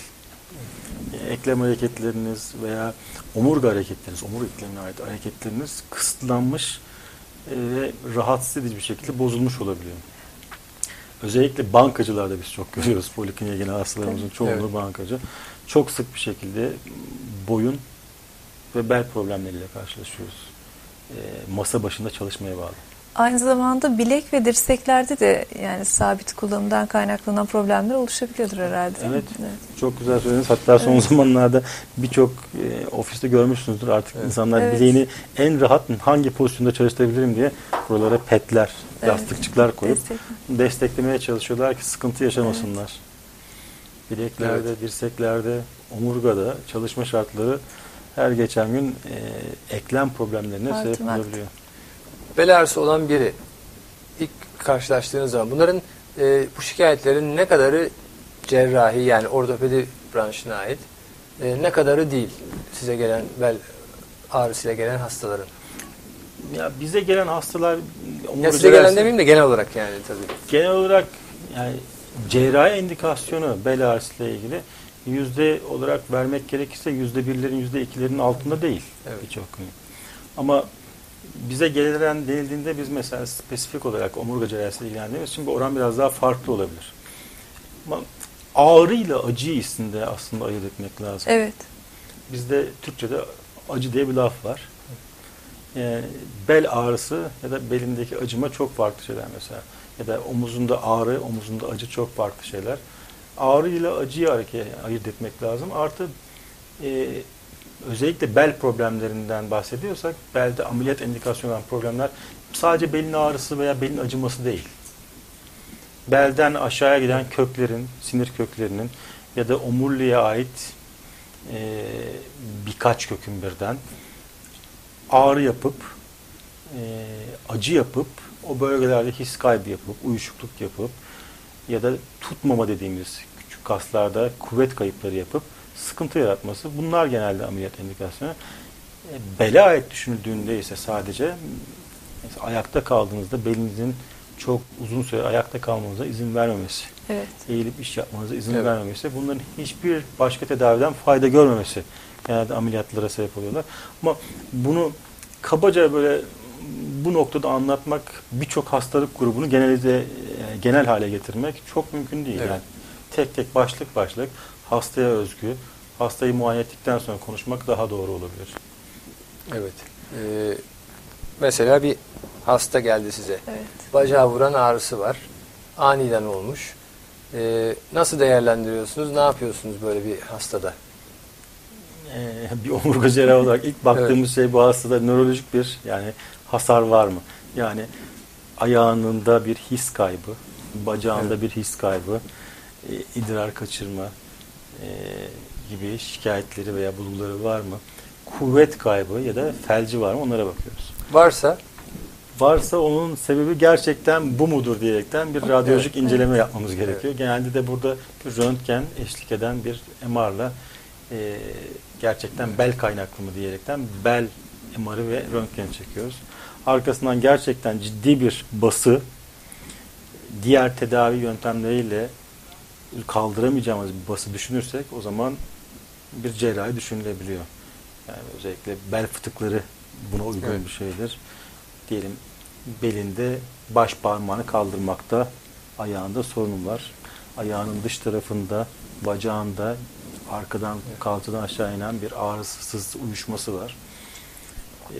S4: Eklem hareketleriniz veya omurga hareketleriniz, omurga eklemine ait hareketleriniz kısıtlanmış ve rahatsız edici bir şekilde bozulmuş olabiliyor. Özellikle bankacılarda biz çok görüyoruz. Polikliniğe gelen hastalarımızın çoğunluğu evet. bankacı. Çok sık bir şekilde boyun ve bel problemleriyle karşılaşıyoruz. E, masa başında çalışmaya bağlı.
S3: Aynı zamanda bilek ve dirseklerde de yani sabit kullanımdan kaynaklanan problemler oluşabiliyordur herhalde.
S4: Evet. evet. Çok güzel söylediniz. Hatta son evet. zamanlarda birçok e, ofiste görmüşsünüzdür. Artık evet. insanlar evet. bileğini en rahat hangi pozisyonda çalıştırabilirim diye buralara petler, evet. yastıkçıklar koyup Destek. desteklemeye çalışıyorlar ki sıkıntı yaşamasınlar. Evet. Bileklerde, evet. dirseklerde, omurgada çalışma şartları her geçen gün e, eklem problemlerine sebep olabiliyor.
S2: Bel ağrısı olan biri ilk karşılaştığınız zaman bunların e, bu şikayetlerin ne kadarı cerrahi yani ortopedi branşına ait, e, ne kadarı değil size gelen bel ağrısıyla gelen hastaların?
S4: Ya bize gelen hastalar
S2: ya size gelen demeyeyim de genel olarak yani tabii.
S4: Genel olarak yani cerrahi indikasyonu bel ağrısıyla ilgili yüzde olarak vermek gerekirse yüzde birlerin yüzde ikilerin altında değil evet. birçok. Ama bize gelen denildiğinde biz mesela spesifik olarak omurga cerrahisiyle ilgilendiğimiz için bu oran biraz daha farklı olabilir. Ama ağrıyla acıyı içinde aslında ayırt etmek lazım.
S3: Evet.
S4: Bizde Türkçe'de acı diye bir laf var. Yani bel ağrısı ya da belindeki acıma çok farklı şeyler mesela. Ya da omuzunda ağrı, omuzunda acı çok farklı şeyler. Ağrıyla acıyı ayırt etmek lazım. Artı e, özellikle bel problemlerinden bahsediyorsak, belde ameliyat indikasyonu olan problemler sadece belin ağrısı veya belin acıması değil. Belden aşağıya giden köklerin, sinir köklerinin ya da omuriliğe ait e, birkaç kökün birden ağrı yapıp, e, acı yapıp, o bölgelerde his kaybı yapıp, uyuşukluk yapıp ya da tutmama dediğimiz küçük kaslarda kuvvet kayıpları yapıp sıkıntı yaratması. Bunlar genelde ameliyat indikasyonu. E, bele ait düşünüldüğünde ise sadece ayakta kaldığınızda belinizin çok uzun süre ayakta kalmanıza izin vermemesi. Evet. Eğilip iş yapmanıza izin evet. vermemesi. Bunların hiçbir başka tedaviden fayda görmemesi. Genelde ameliyatlara sebep oluyorlar. Ama bunu kabaca böyle bu noktada anlatmak, birçok hastalık grubunu genelize, genel hale getirmek çok mümkün değil.
S2: Evet.
S4: Yani tek tek başlık başlık hastaya özgü, hastayı muayene ettikten sonra konuşmak daha doğru olabilir.
S2: Evet. Ee, mesela bir hasta geldi size.
S3: Evet.
S2: Bacağı vuran ağrısı var. Aniden olmuş. Ee, nasıl değerlendiriyorsunuz? Ne yapıyorsunuz böyle bir hastada?
S4: Ee, bir omurga cerrahı olarak ilk baktığımız evet. şey bu hastada nörolojik bir yani hasar var mı? Yani ayağında bir his kaybı, bacağında evet. bir his kaybı, e, idrar kaçırma e, gibi şikayetleri veya bulguları var mı? Kuvvet kaybı ya da felci var mı? Onlara bakıyoruz.
S2: Varsa?
S4: Varsa onun sebebi gerçekten bu mudur diyerekten bir radyolojik evet. inceleme yapmamız gerekiyor. Evet. Genelde de burada bir röntgen eşlik eden bir M R'la e, gerçekten bel kaynaklı mı diyerekten bel M R'ı ve röntgen çekiyoruz. Arkasından gerçekten ciddi bir bası diğer tedavi yöntemleriyle kaldıramayacağımız bir bası düşünürsek o zaman bir cerrahi düşünülebiliyor. Yani özellikle bel fıtıkları buna uygun evet. bir şeydir. Diyelim belinde baş parmağını kaldırmakta ayağında sorun var. Ayağının dış tarafında, bacağında arkadan kalçadan aşağı inen bir ağrısız uyuşması var. E,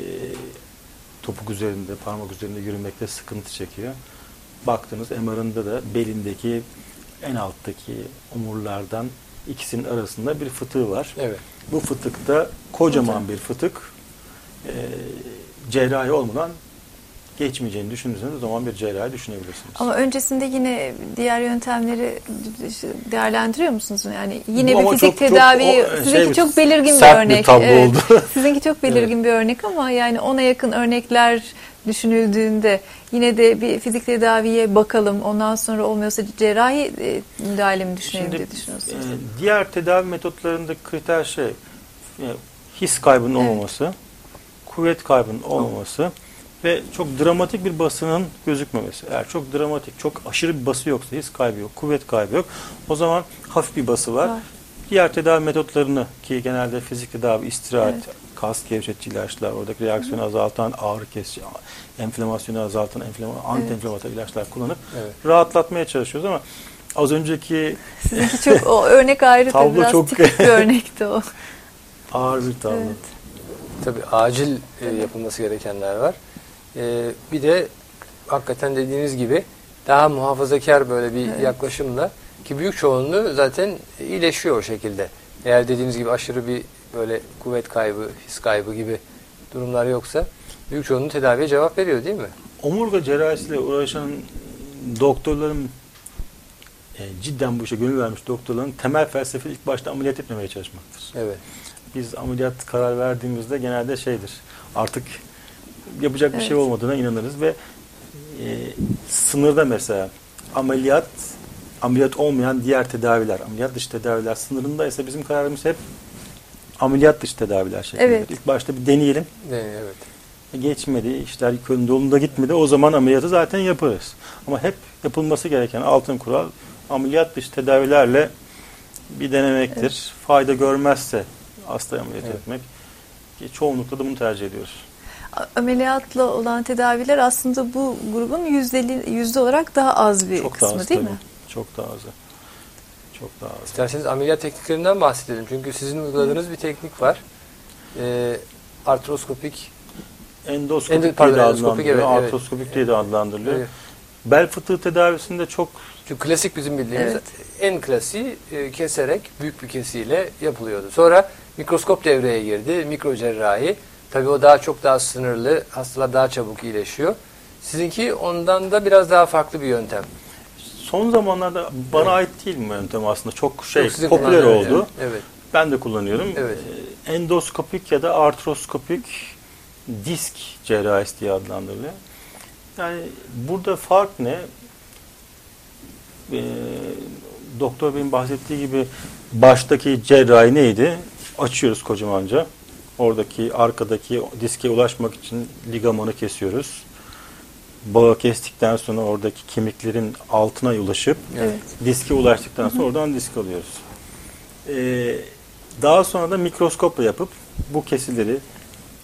S4: topuk üzerinde, parmak üzerinde yürümekte sıkıntı çekiyor. Baktığınız M R'ında da belindeki en alttaki omurlardan ikisinin arasında bir fıtığı var.
S2: Evet.
S4: Bu fıtıkta kocaman evet. bir fıtık e, cerrahi olmadan geçmeyeceğini düşünürseniz o zaman bir cerrahi düşünebilirsiniz.
S3: Ama öncesinde yine diğer yöntemleri değerlendiriyor musunuz? Yani yine
S4: bu
S3: bir fizik
S4: çok,
S3: tedavi,
S4: çok, o,
S3: sizinki
S4: şey,
S3: çok belirgin bir
S4: sert
S3: örnek.
S4: Bir tablo
S3: evet.
S4: oldu.
S3: Sizinki çok belirgin
S2: evet.
S3: bir örnek ama yani ona yakın örnekler düşünüldüğünde yine de bir fizik tedaviye bakalım. Ondan sonra olmuyorsa cerrahi e, müdahale mi düşünelim diye düşünüyorsunuz?
S4: E, diğer tedavi metotlarındaki kriter şey e, his kaybının evet. olmaması, kuvvet kaybının olmaması ve çok dramatik bir basının gözükmemesi. Eğer çok dramatik, çok aşırı bir bası yoksa, his kaybı yok, kuvvet kaybı yok. O zaman hafif bir bası var. var. Diğer tedavi metotlarını ki genelde fizik tedavi, istirahat, evet. kas gevşetici ilaçlar, oradaki reaksiyonu Hı. azaltan, ağrı kesici, enflamasyonu azaltan, enflama, anti-enflamatuar evet. ilaçlar kullanıp evet. rahatlatmaya çalışıyoruz ama az önceki
S3: sizinki çok o örnek ayrı tabii biraz çok tipik bir örnekti o.
S4: Ağır bir tablo.
S3: Evet.
S2: Tabii acil e, yapılması gerekenler var. E, bir de hakikaten dediğiniz gibi daha muhafazakar böyle bir evet. yaklaşımla ki büyük çoğunluğu zaten iyileşiyor o şekilde. Eğer dediğiniz gibi aşırı bir böyle kuvvet kaybı, his kaybı gibi durumlar yoksa büyük çoğunluğu tedaviye cevap veriyor değil mi?
S4: Omurga cerrahisiyle uğraşan doktorların e, cidden bu işe gönül vermiş doktorların temel felsefe ilk başta ameliyat etmemeye çalışmaktır. Evet. Biz ameliyat karar verdiğimizde genelde şeydir. Artık yapacak evet. bir şey olmadığına inanırız ve e, sınırda mesela ameliyat ameliyat olmayan diğer tedaviler, ameliyat dışı tedaviler sınırındaysa bizim kararımız hep ameliyat dışı tedaviler şeklinde. Evet. İlk başta bir deneyelim.
S2: De, evet.
S4: Geçmedi, işler yolunda gitmedi. O zaman ameliyatı zaten yaparız. Ama hep yapılması gereken altın kural ameliyat dışı tedavilerle bir denemektir. Evet. Fayda görmezse hastayı ameliyat evet. etmek. Ki çoğunlukla da bunu tercih ediyoruz.
S3: Ameliyatla olan tedaviler aslında bu grubun yüzdeli, yüzde olarak daha az bir
S4: Çok
S3: kısmı
S4: daha az,
S3: değil
S4: tabii.
S3: mi?
S4: Çok daha az. Çok daha az.
S2: İsterseniz ameliyat tekniklerinden bahsedelim. Çünkü sizin uyguladığınız bir teknik var. Ee, artroskopik
S4: endoskopik
S2: Endo, pardon,
S4: diye de
S2: endoskopik,
S4: adlandırılıyor.
S2: evet,
S4: artroskopik
S2: evet.
S4: diye de adlandırılıyor.
S2: Evet.
S4: Bel fıtığı tedavisinde çok
S2: Çünkü klasik bizim bildiğimiz
S3: evet.
S2: en klasiği e, keserek büyük bir kesiyle yapılıyordu. Sonra mikroskop devreye girdi. Mikro cerrahi. Tabii o daha çok daha sınırlı. Hastalar daha çabuk iyileşiyor. Sizinki ondan da biraz daha farklı bir yöntem.
S4: Son zamanlarda bana evet. ait değil mi yöntem aslında? Çok şey
S2: Yok,
S4: popüler oldu.
S2: Evet.
S4: Ben de kullanıyorum.
S2: Evet.
S4: Endoskopik ya da artroskopik disk cerrahisi diye adlandırılıyor. Yani burada fark ne? Ee, Doktor Bey'in bahsettiği gibi baştaki cerrahi neydi? Açıyoruz kocamanca. Oradaki arkadaki diske ulaşmak için ligamanı kesiyoruz. Bağı kestikten sonra oradaki kemiklerin altına ulaşıp evet. diske ulaştıktan sonra oradan disk alıyoruz. Ee, daha sonra da mikroskopla yapıp bu kesileri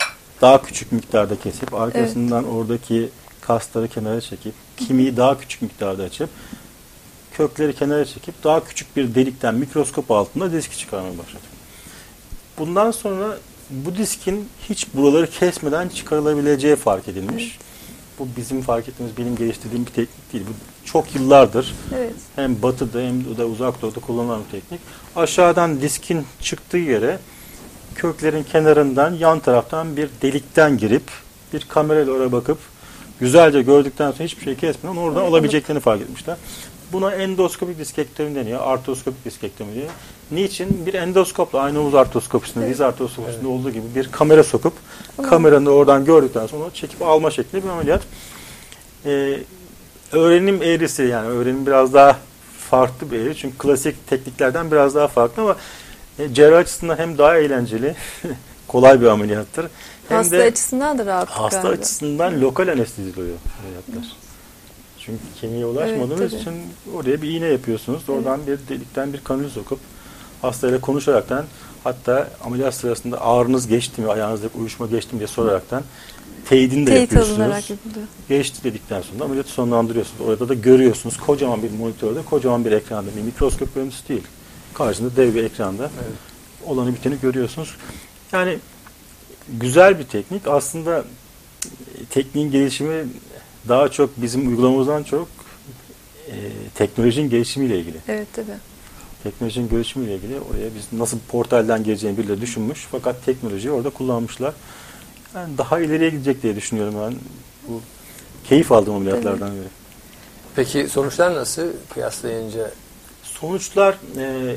S4: daha küçük miktarda kesip arkasından evet. oradaki kasları kenara çekip kemiği daha küçük miktarda açıp kökleri kenara çekip daha küçük bir delikten mikroskop altında diski çıkarmaya başladı. Bundan sonra bu diskin hiç buraları kesmeden çıkarılabileceği fark edilmiş. Evet. Bu bizim fark ettiğimiz, benim geliştirdiğim bir teknik değil. Bu çok yıllardır evet. hem batıda hem de uzak doğuda kullanılan bir teknik. Aşağıdan diskin çıktığı yere köklerin kenarından yan taraftan bir delikten girip bir kamerayla oraya bakıp güzelce gördükten sonra hiçbir şey kesmeden oradan evet. olabileceklerini fark etmişler. Buna endoskopik diskektomi deniyor. Artroskopik diskektomi diyor. Niçin? Bir endoskopla aynı omuz artroskopisinde, evet. diz artroskopisinde evet. olduğu gibi bir kamera sokup evet. kameranı oradan gördükten sonra çekip alma şeklinde bir ameliyat. Ee, öğrenim eğrisi, yani öğrenim biraz daha farklı bir eğri. Çünkü klasik tekniklerden biraz daha farklı ama e, cerrahi açısından hem daha eğlenceli, kolay bir ameliyattır. Hem
S3: hasta
S4: de
S3: açısından da rahat.
S4: Hasta
S3: galiba.
S4: açısından lokal anestezi oluyor ameliyatlar. Çünkü kemiğe ulaşmadığınız evet, için oraya bir iğne yapıyorsunuz. Oradan evet. bir delikten bir kanül sokup hastayla konuşaraktan, hatta ameliyat sırasında ağrınız geçti mi, ayağınızdaki uyuşma geçti mi diye soraraktan teyidini de Teyit yapıyorsunuz. Geçti dedikten sonra ameliyatı sonlandırıyorsunuz. Orada da görüyorsunuz kocaman bir monitörde, kocaman bir ekranda, bir mikroskop görüntüsü değil. Karşında dev bir ekranda evet. olanı biteni görüyorsunuz. Yani güzel bir teknik. Aslında tekniğin gelişimi daha çok bizim uygulamamızdan çok e, teknolojinin gelişimiyle ilgili.
S3: Evet tabii.
S4: Teknolojinin gelişimiyle ilgili oraya biz nasıl portalden geleceğini birileri düşünmüş. Fakat teknolojiyi orada kullanmışlar. Yani daha ileriye gidecek diye düşünüyorum ben. Bu keyif aldığım ameliyatlardan biri.
S2: Peki sonuçlar nasıl kıyaslayınca?
S4: Sonuçlar e,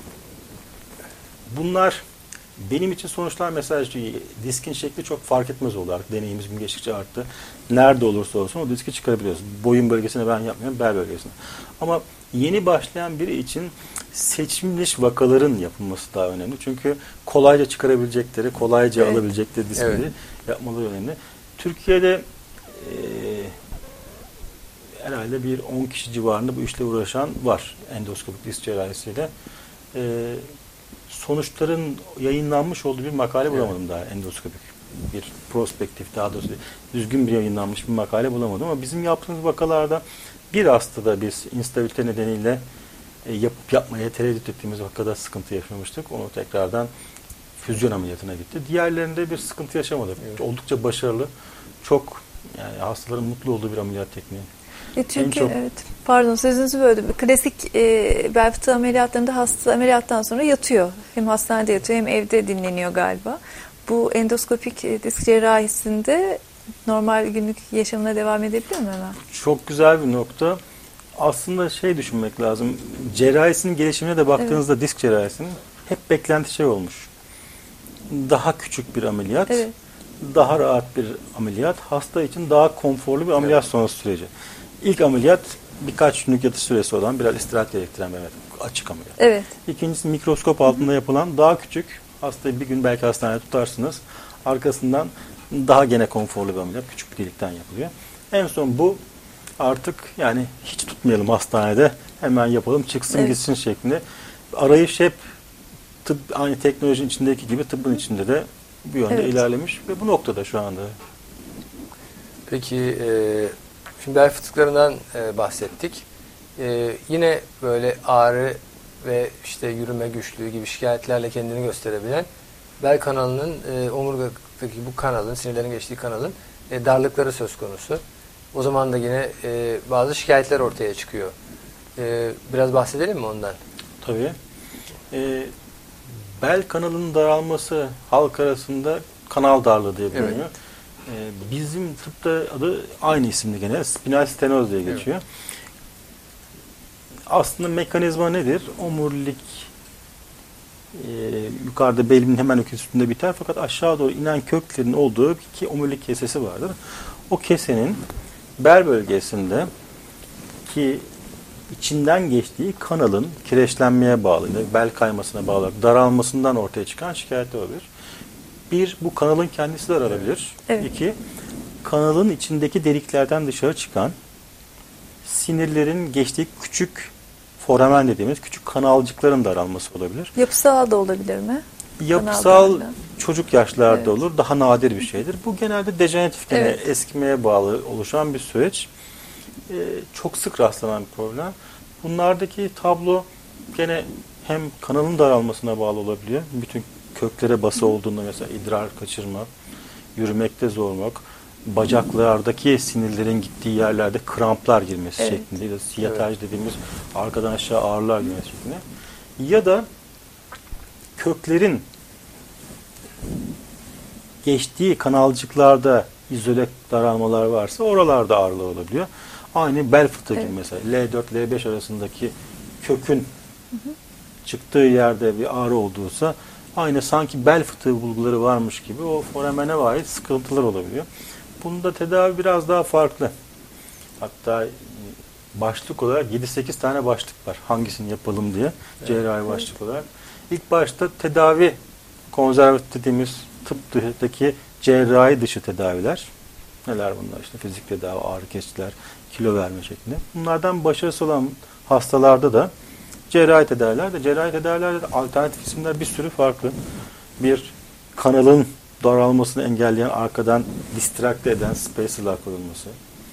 S4: bunlar benim için sonuçlar mesela diskin şekli çok fark etmez oldu artık. Deneyimimiz gün geçtikçe arttı. Nerede olursa olsun o diski çıkarabiliyoruz. Boyun bölgesine ben yapmıyorum, bel bölgesine. Ama yeni başlayan biri için seçilmiş vakaların yapılması daha önemli. Çünkü kolayca çıkarabilecekleri, kolayca evet. alabilecekleri diskleri evet. yapmaları önemli. Türkiye'de e, herhalde bir on kişi civarında bu işle uğraşan var. Endoskopik disk cerrahisiyle. E, sonuçların yayınlanmış olduğu bir makale bulamadım evet. daha endoskopik. Bir prospektif, daha doğrusu düzgün bir yayınlanmış bir makale bulamadım ama bizim yaptığımız vakalarda bir hastada biz instabilite nedeniyle e, yapıp yapmaya tereddüt ettiğimiz vakada sıkıntı yaşamıştık. Onu tekrardan füzyon ameliyatına gitti. Diğerlerinde bir sıkıntı yaşamadık. Evet. Oldukça başarılı, çok yani hastaların mutlu olduğu bir ameliyat tekniği.
S3: E çünkü çok... evet, pardon sözünüzü böldüm. Klasik e, bel fıtığı ameliyatlarında hasta ameliyattan sonra yatıyor. Hem hastanede yatıyor hem evde dinleniyor galiba. Bu endoskopik e, disk cerrahisinde normal günlük yaşamına devam edebiliyor mu hemen? Çok
S4: güzel bir nokta. Aslında şey düşünmek lazım. Cerrahisinin gelişimine de baktığınızda evet. disk cerrahisinin hep beklenti şey olmuş. Daha küçük bir ameliyat. Evet. Daha rahat bir ameliyat. Hasta için daha konforlu bir ameliyat evet. sonrası süreci. İlk ameliyat birkaç günlük yatış süresi olan, biraz istirahat gerektiren bir ameliyat. Açık ameliyat. Evet. İkincisi mikroskop altında yapılan daha küçük. Hastayı bir gün belki hastanede tutarsınız. Arkasından daha gene konforlu bir ameliyat. Küçük bir delikten yapılıyor. En son bu artık yani hiç tutmayalım hastanede. Hemen yapalım çıksın evet. gitsin şeklinde. Arayış hep tıp, aynı teknolojinin içindeki gibi tıbbın içinde de bu yönde evet. ilerlemiş ve bu noktada şu anda.
S2: Peki e, şimdi bel fıtıklarından e, bahsettik. E, yine böyle ağrı ve işte yürüme güçlüğü gibi şikayetlerle kendini gösterebilen bel kanalının, e, omurgadaki bu kanalın, sinirlerin geçtiği kanalın e, darlıkları söz konusu. O zaman da yine e, bazı şikayetler ortaya çıkıyor. E, biraz bahsedelim mi ondan?
S4: Tabii. E, bel kanalının daralması halk arasında kanal darlığı diye biliniyor. Evet. E, bizim tıpta adı aynı isimli gene. Spinal stenoz diye geçiyor. Evet. Aslında mekanizma nedir? Omurilik e, yukarıda belimin hemen üstünde biter fakat aşağı doğru inen köklerin olduğu bir omurilik kesesi vardır. O kesenin bel bölgesinde ki içinden geçtiği kanalın kireçlenmeye bağlı, bel kaymasına bağlı daralmasından ortaya çıkan şikayetler olabilir. Bir, bu kanalın kendisi daralabilir. Evet. İki, kanalın içindeki deliklerden dışarı çıkan sinirlerin geçtiği küçük foramen dediğimiz küçük kanalcıkların daralması olabilir.
S3: Yapısal da olabilir mi?
S4: Yapısal çocuk yaşlarda
S3: Evet.
S4: olur. Daha nadir bir şeydir. Bu genelde dejeneratif, gene
S3: Evet.
S4: eskimeye bağlı oluşan bir süreç. Ee, çok sık rastlanan bir problem. Bunlardaki tablo gene hem kanalın daralmasına bağlı olabiliyor. Bütün köklere bası olduğunda mesela idrar kaçırma, yürümekte zorluk, bacaklardaki sinirlerin gittiği yerlerde kramplar girmesi
S3: Evet.
S4: şeklinde ya da siyataj dediğimiz arkadan aşağı ağrılar girmesi şeklinde. Ya da köklerin geçtiği kanalcıklarda izole daralmalar varsa oralarda ağrılar olabiliyor. Aynı bel fıtığı
S3: Evet.
S4: gibi mesela L dört L beş arasındaki kökün hı hı. çıktığı yerde bir ağrı olduysa aynı sanki bel fıtığı bulguları varmış gibi o foramene ait sıkıntılar olabiliyor. Bunda tedavi biraz daha farklı. Hatta başlık olarak yedi sekiz tane başlık var. Hangisini yapalım diye. Evet. Cerrahi başlık olarak. İlk başta tedavi konservatif dediğimiz tıp dışındaki cerrahi dışı tedaviler. Neler bunlar? İşte fizik tedavi, ağrı kesiciler, kilo verme şeklinde. Bunlardan başarısı olan hastalarda da cerrahi tedaviler de cerrahi tedavilerde de alternatif isimler bir sürü farklı. Bir, kanalın daralmasını engelleyen, arkadan distrakte eden spacerlar koyulması.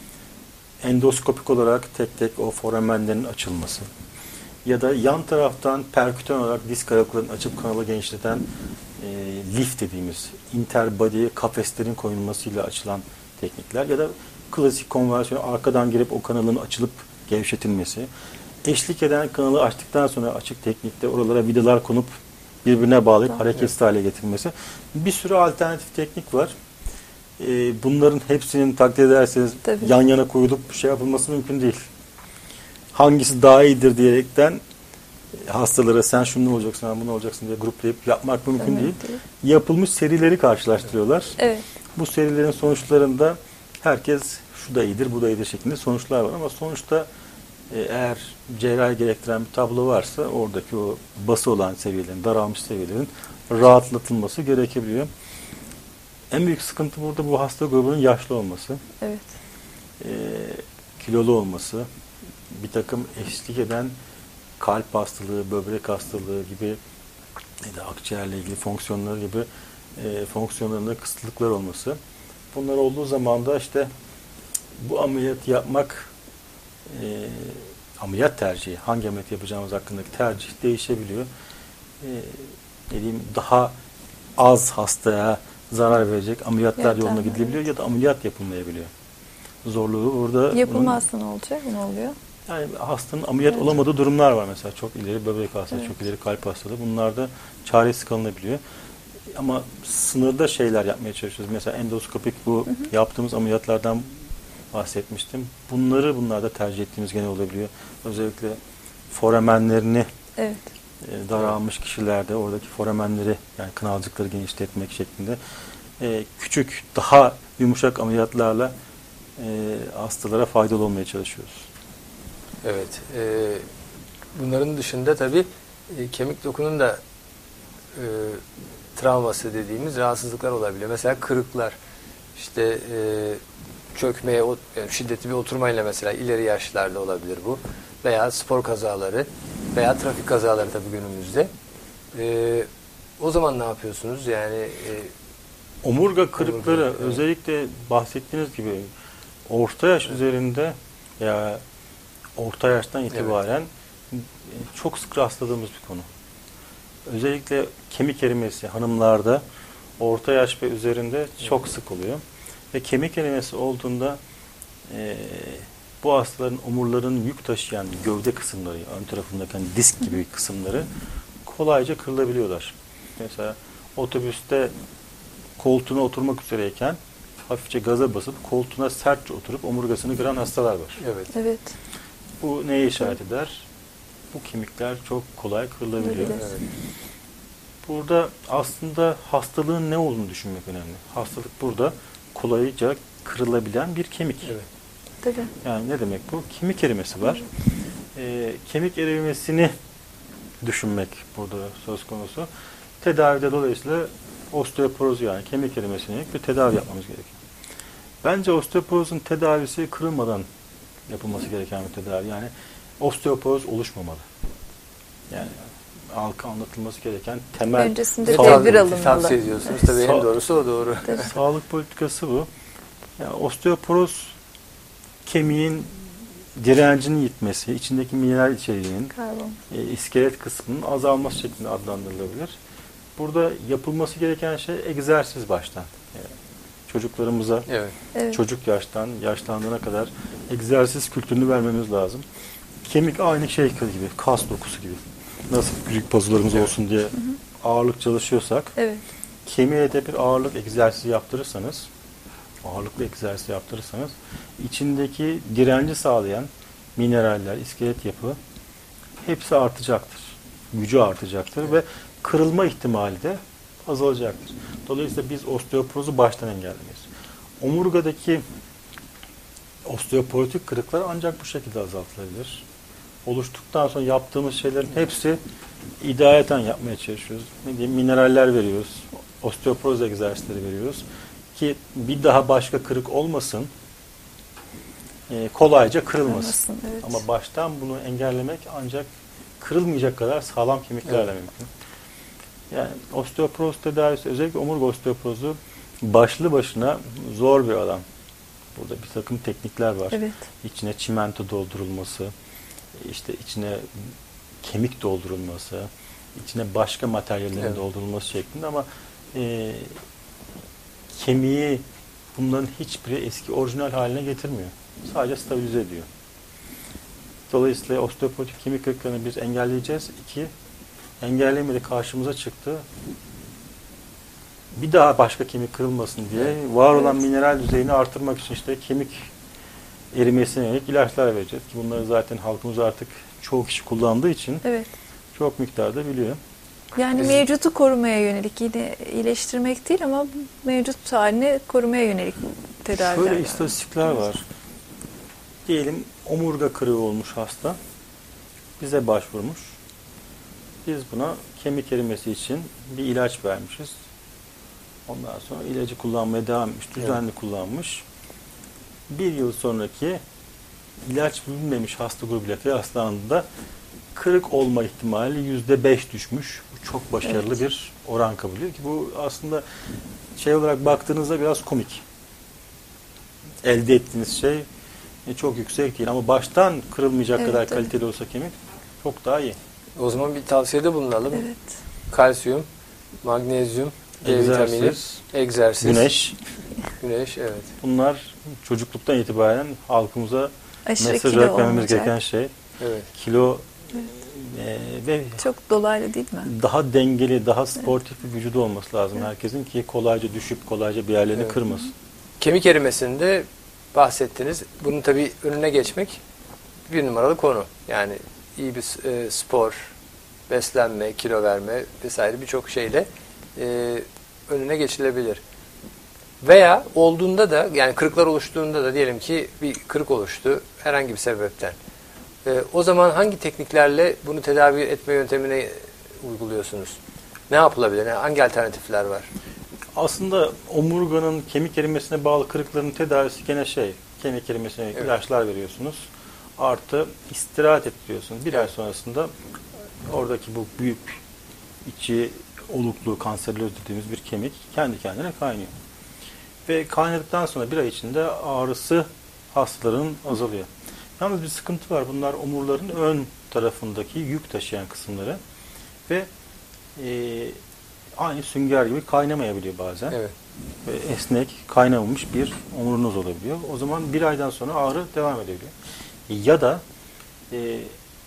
S4: Endoskopik olarak tek tek o foramenlerin açılması. Ya da yan taraftan perkütan olarak disk ayaklarını açıp kanalı genişleten e, lift dediğimiz interbody kafeslerin koyulmasıyla açılan teknikler. Ya da klasik konversiyon arkadan girip o kanalın açılıp gevşetilmesi. Eşlik eden kanalı açtıktan sonra açık teknikte oralara vidalar konup birbirine bağlayıp tamam, hareketsiz evet. hale getirmesi. Bir sürü alternatif teknik var. Ee, bunların hepsinin takdir ederseniz Tabii. yan yana koyulup şey yapılması mümkün değil. Hangisi daha iyidir diyerekten hastalara sen şunu olacaksın, sen bunu olacaksın diye gruplayıp yapmak mümkün evet, değil. değil. Yapılmış serileri karşılaştırıyorlar.
S3: Evet.
S4: Bu serilerin sonuçlarında herkes şu da iyidir, bu da iyidir şeklinde sonuçlar var ama sonuçta eğer cerrahi gerektiren bir tablo varsa oradaki o bası olan seviyelerin, daralmış seviyelerin rahatlatılması gerekebiliyor. En büyük sıkıntı burada bu hasta grubunun yaşlı olması.
S3: Evet.
S4: E, kilolu olması, bir takım eşlik eden kalp hastalığı, böbrek hastalığı gibi ya da akciğerle ilgili fonksiyonları gibi e, fonksiyonlarında kısıtlıklar olması. Bunlar olduğu zaman da işte bu ameliyat yapmak e, ameliyat tercihi, hangi ameliyat yapacağımız hakkındaki tercih değişebiliyor. E, dediğim daha az hastaya zarar verecek ameliyatlar evet, yoluna gidilebiliyor evet. ya da ameliyat yapılmayabiliyor. Zorluğu burada.
S3: Yapılmazsa ne olacak? Ne oluyor?
S4: Yani hastanın ameliyat evet. olamadığı durumlar var mesela. Çok ileri böbrek hastalığı, evet. çok ileri kalp hastalığı. Bunlarda çaresiz kalınabiliyor. Ama sınırda şeyler yapmaya çalışıyoruz. Mesela endoskopik bu hı hı. yaptığımız ameliyatlardan bahsetmiştim. Bunları bunlarda tercih ettiğimiz gene olabiliyor. Özellikle foramenlerini
S3: evet.
S4: e, daralmış kişilerde oradaki foramenleri yani kınalcıkları genişletmek şeklinde e, küçük, daha yumuşak ameliyatlarla e, hastalara faydalı olmaya çalışıyoruz.
S2: Evet. E, bunların dışında tabii e, kemik dokunun da e, travması dediğimiz rahatsızlıklar olabiliyor. Mesela kırıklar, işte e, çökmeye, yani şiddetli bir oturmayla mesela ileri yaşlarda olabilir bu. Veya spor kazaları veya trafik kazaları tabii günümüzde. E, o zaman ne yapıyorsunuz? Yani e,
S4: omurga kırıkları omurga, özellikle evet. bahsettiğiniz gibi orta yaş evet. üzerinde ya orta yaştan itibaren evet. çok sık rastladığımız bir konu. Özellikle kemik erimesi hanımlarda orta yaş ve üzerinde çok sık oluyor. Ve kemik erimesi olduğunda e, bu hastaların omurların yük taşıyan gövde kısımları, ön tarafındaki hani disk gibi kısımları kolayca kırılabiliyorlar. Mesela otobüste koltuğuna oturmak üzereyken hafifçe gaza basıp koltuğuna sertçe oturup omurgasını kıran hastalar var.
S2: Evet.
S3: Evet.
S4: Bu neye işaret eder? Bu kemikler çok kolay kırılabiliyor. Evet. Burada aslında hastalığın ne olduğunu düşünmek önemli. Hastalık burada kolayca kırılabilen bir kemik.
S2: Evet.
S3: Tabii.
S4: Yani ne demek bu? Kemik erimesi var. Ee, kemik erimesini düşünmek burada söz konusu. Tedavide dolayısıyla osteoporoz yani kemik erimesine bir tedavi yapmamız gerekiyor. Bence osteoporozun tedavisi kırılmadan yapılması gereken bir tedavi. Yani osteoporoz oluşmamalı. Yani halka anlatılması gereken temel
S3: öncesinde
S4: sağlık,
S3: tedbir alınmalı.
S2: Tavsiye ediyorsunuz. Tabii en
S4: Sa-
S2: doğrusu o doğru.
S4: sağlık politikası bu. Yani osteoporoz kemiğin direncini yitmesi, içindeki mineral içeriğinin
S3: Karbon.
S4: e, iskelet kısmının azalması şeklinde adlandırılabilir. Burada yapılması gereken şey egzersiz baştan. Yani çocuklarımıza
S2: Evet.
S3: Evet.
S4: çocuk yaştan yaşlandığına kadar egzersiz kültürünü vermemiz lazım. Kemik aynı şey gibi, kas dokusu gibi. Nasıl küçük pazularımız
S2: Evet.
S4: olsun diye ağırlık çalışıyorsak,
S3: Evet.
S4: kemiğe de bir ağırlık egzersizi yaptırırsanız, ağırlıklı egzersiz yaptırırsanız, içindeki direnci sağlayan mineraller, iskelet yapı hepsi artacaktır. Gücü artacaktır
S2: Evet.
S4: ve kırılma ihtimali de azalacaktır. Dolayısıyla biz osteoporozu baştan engellemeyiz. Omurgadaki osteoporotik kırıklar ancak bu şekilde azaltılabilir. Oluştuktan sonra yaptığımız şeylerin hepsi idayeten yapmaya çalışıyoruz. Ne diyeyim, mineraller veriyoruz. Osteoporoz egzersizleri veriyoruz. Ki bir daha başka kırık olmasın, e, kolayca kırılmasın.
S3: Kırılmasın, evet.
S4: Ama baştan bunu engellemek ancak kırılmayacak kadar sağlam kemiklerle
S2: Evet.
S4: mümkün. Yani osteoporoz tedavisi, özellikle omurga osteoporozu başlı başına zor bir alan. Burada bir takım teknikler var.
S3: Evet.
S4: İçine çimento doldurulması, işte içine kemik doldurulması, içine başka materyallerin
S2: Evet.
S4: doldurulması şeklinde, ama e, kemiği bunların hiçbiri eski orijinal haline getirmiyor. Sadece stabilize ediyor. Dolayısıyla osteoporotik kemik kırıklarını biz engelleyeceğiz. İki, engellemede karşımıza çıktı. Bir daha başka kemik kırılmasın diye var olan
S3: Evet.
S4: mineral düzeyini artırmak için işte kemik erimesine yönelik ilaçlar vereceğiz. Ki bunları zaten halkımız artık çoğu kişi kullandığı için
S3: Evet.
S4: çok miktarda biliyor.
S3: Yani
S2: Biz-
S3: mevcutu korumaya yönelik, yine iyileştirmek değil ama mevcut halini korumaya yönelik tedaviler.
S4: Şöyle
S3: var.
S4: istatistikler var. Diyelim omurga kırığı olmuş hasta. Bize başvurmuş. Biz buna kemik erimesi için bir ilaç vermişiz. Ondan sonra ilacı kullanmaya devam etmiş. Düzenli kullanmış. Bir yıl sonraki ilaç bilinmemiş hasta grubuyla kıyaslandığında kırık olma ihtimali yüzde beş düşmüş. Bu çok başarılı
S3: Evet.
S4: bir oran kabul ediyor ki bu aslında şey olarak baktığınızda biraz komik. Elde ettiğiniz şey e, çok yüksek değil ama baştan kırılmayacak
S3: Evet,
S4: kadar
S3: tabii.
S4: kaliteli olsa kemik çok daha iyi.
S2: O zaman bir tavsiyede bulunalım.
S3: Evet.
S2: Kalsiyum, magnezyum, D vitamini,
S4: Egzersiz,
S2: egzersiz,
S4: güneş,
S2: güneş, evet.
S4: bunlar çocukluktan itibaren halkımıza
S3: Aşırı
S4: mesaj
S3: kilo
S4: olarak vermemiz
S3: olmayacak.
S4: gereken şey.
S2: Evet.
S4: Kilo e, ve
S3: Çok dolaylı değil mi?
S4: daha dengeli, daha sportif bir vücudu olması lazım herkesin ki kolayca düşüp kolayca bir yerlerini
S2: Evet.
S4: kırmasın.
S2: Kemik erimesinde bahsettiniz. Bunun tabii önüne geçmek bir numaralı konu. Yani iyi bir e, spor, beslenme, kilo verme vesaire birçok şeyle e, önüne geçilebilir. Veya olduğunda da, yani kırıklar oluştuğunda da, diyelim ki bir kırık oluştu herhangi bir sebepten. E, o zaman hangi tekniklerle bunu tedavi etme yöntemine uyguluyorsunuz? Ne yapılabilir? Yani hangi alternatifler var?
S4: Aslında omurganın kemik erimesine bağlı kırıkların tedavisi gene şey, kemik erimesine
S2: Evet.
S4: ilaçlar veriyorsunuz. Artı istirahat ettiriyorsunuz. Bir ay
S2: Evet.
S4: sonrasında oradaki bu büyük içi oluklu kanseröz dediğimiz bir kemik kendi kendine kaynıyor. Ve kaynadıktan sonra bir ay içinde ağrısı hastaların azalıyor. Yalnız bir sıkıntı var. Bunlar omurların ön tarafındaki yük taşıyan kısımları ve e, aynı sünger gibi kaynamayabiliyor bazen.
S2: Evet.
S4: Ve esnek, kaynamamış bir omurunuz olabiliyor. O zaman bir aydan sonra ağrı devam edebiliyor. Ya da e,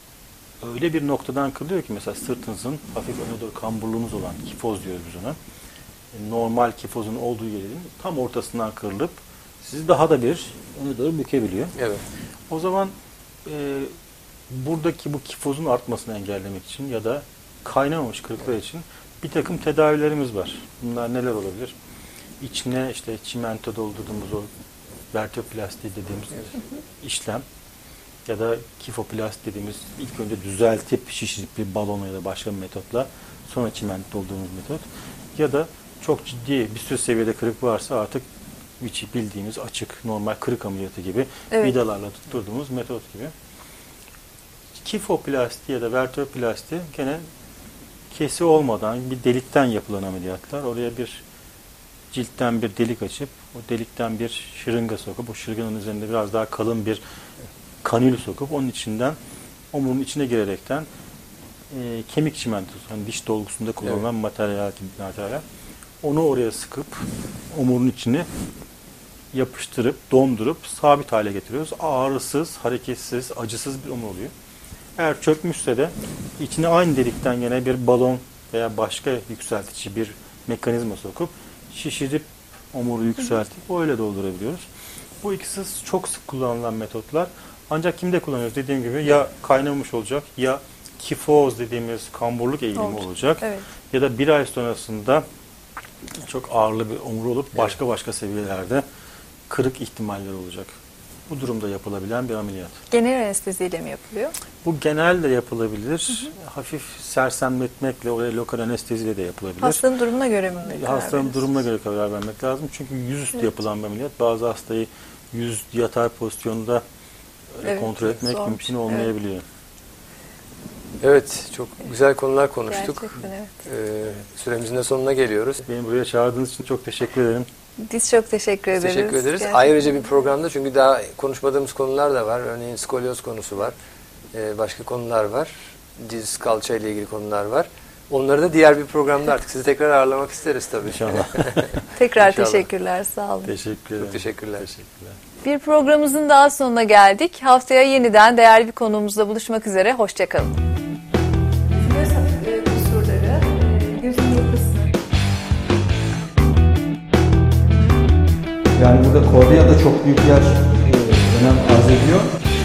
S4: öyle bir noktadan kırılıyor ki mesela sırtınızın hafif öne doğru kamburluğunuz olan kifoz diyoruz biz ona. E, normal kifozun olduğu yerin tam ortasından kırılıp sizi daha da bir öne doğru bükebiliyor.
S2: Evet.
S4: O zaman e, buradaki bu kifozun artmasını engellemek için ya da kaynamamış kırıklar için bir takım tedavilerimiz var. Bunlar neler olabilir? İçine işte çimento doldurduğumuz o vertoplasti dediğimiz işlem ya da kifoplasti dediğimiz ilk önce düzeltip şişirip bir balona ya da başka bir metotla sonra çimento doldurduğumuz metot ya da çok ciddi bir sürü seviyede kırık varsa artık içi bildiğimiz açık normal kırık ameliyatı gibi
S3: Evet.
S4: vidalarla tutturduğumuz metot gibi. Kifoplasti ya da vertoplasti gene kesi olmadan bir delikten yapılan ameliyatlar. Oraya bir ciltten bir delik açıp o delikten bir şırınga sokup o şırınganın üzerinde biraz daha kalın bir kanül sokup onun içinden omurun içine girerekten e, kemik çimentosu, hani diş dolgusunda kullanılan evet. materyal, materyal onu oraya sıkıp omurun içine yapıştırıp dondurup sabit hale getiriyoruz. Ağrısız, hareketsiz, acısız bir omur oluyor. Eğer çökmüşse de içine aynı delikten yine bir balon veya başka yükseltici bir mekanizma sokup şişirip omuru yükseltip öyle doldurabiliyoruz. Bu ikisi çok sık kullanılan metotlar. Ancak kimde kullanıyoruz? Dediğim gibi ya kaynamamış olacak ya kifoz dediğimiz kamburluk eğilimi olacak. olacak. Evet. Ya da bir ay sonrasında çok ağırlı bir omur olup başka evet. başka seviyelerde kırık ihtimaller olacak. Bu durumda yapılabilen bir ameliyat.
S3: Genel anesteziyle mi yapılıyor?
S4: Bu genel de yapılabilir. Hı hı. Hafif sersemletmekle, oraya lokal anesteziyle de yapılabilir.
S3: Hastanın durumuna göre mi?
S4: Hastanın durumuna göre karar vermek lazım. Çünkü yüzüstü evet. yapılan bir ameliyat. Bazı hastayı yüz yatay pozisyonda evet, kontrol etmek zormuş. mümkün olmayabiliyor. Evet.
S2: Evet, çok güzel konular konuştuk.
S3: Gerçekten evet.
S2: Ee, süremizin de sonuna geliyoruz.
S4: Beni buraya çağırdığınız için çok teşekkür ederim.
S3: Biz çok teşekkür ederiz.
S2: Teşekkür ederiz.
S3: Gerçekten.
S2: Ayrıca bir programda çünkü daha konuşmadığımız konular da var. Örneğin skolyoz konusu var. Ee, başka konular var. Diz, kalça ile ilgili konular var. Onları da diğer bir programda artık sizi tekrar ağırlamak isteriz tabii.
S4: İnşallah.
S3: Tekrar
S2: İnşallah.
S3: Teşekkürler. Sağ olun.
S4: Teşekkür ederim.
S2: Çok teşekkürler.
S4: Teşekkürler.
S3: Bir programımızın daha sonuna geldik. Haftaya yeniden değerli bir konuğumuzla buluşmak üzere. Hoşçakalın. Göz kusurları, gözün yapısı.
S1: Yani burada kornea da çok büyük yer e, önem arz ediyor.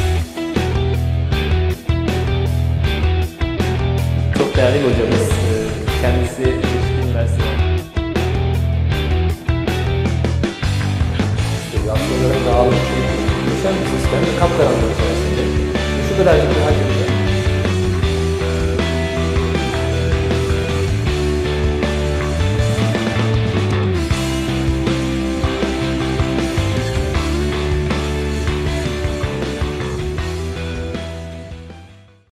S5: Çok değerli bir hocamız. Kendisi Beşiktaş Üniversitesi. İşte yaptıkları dağılım, muhteşem bir sistem. Kapkaranlık içerisinde. Şu kadarcık bir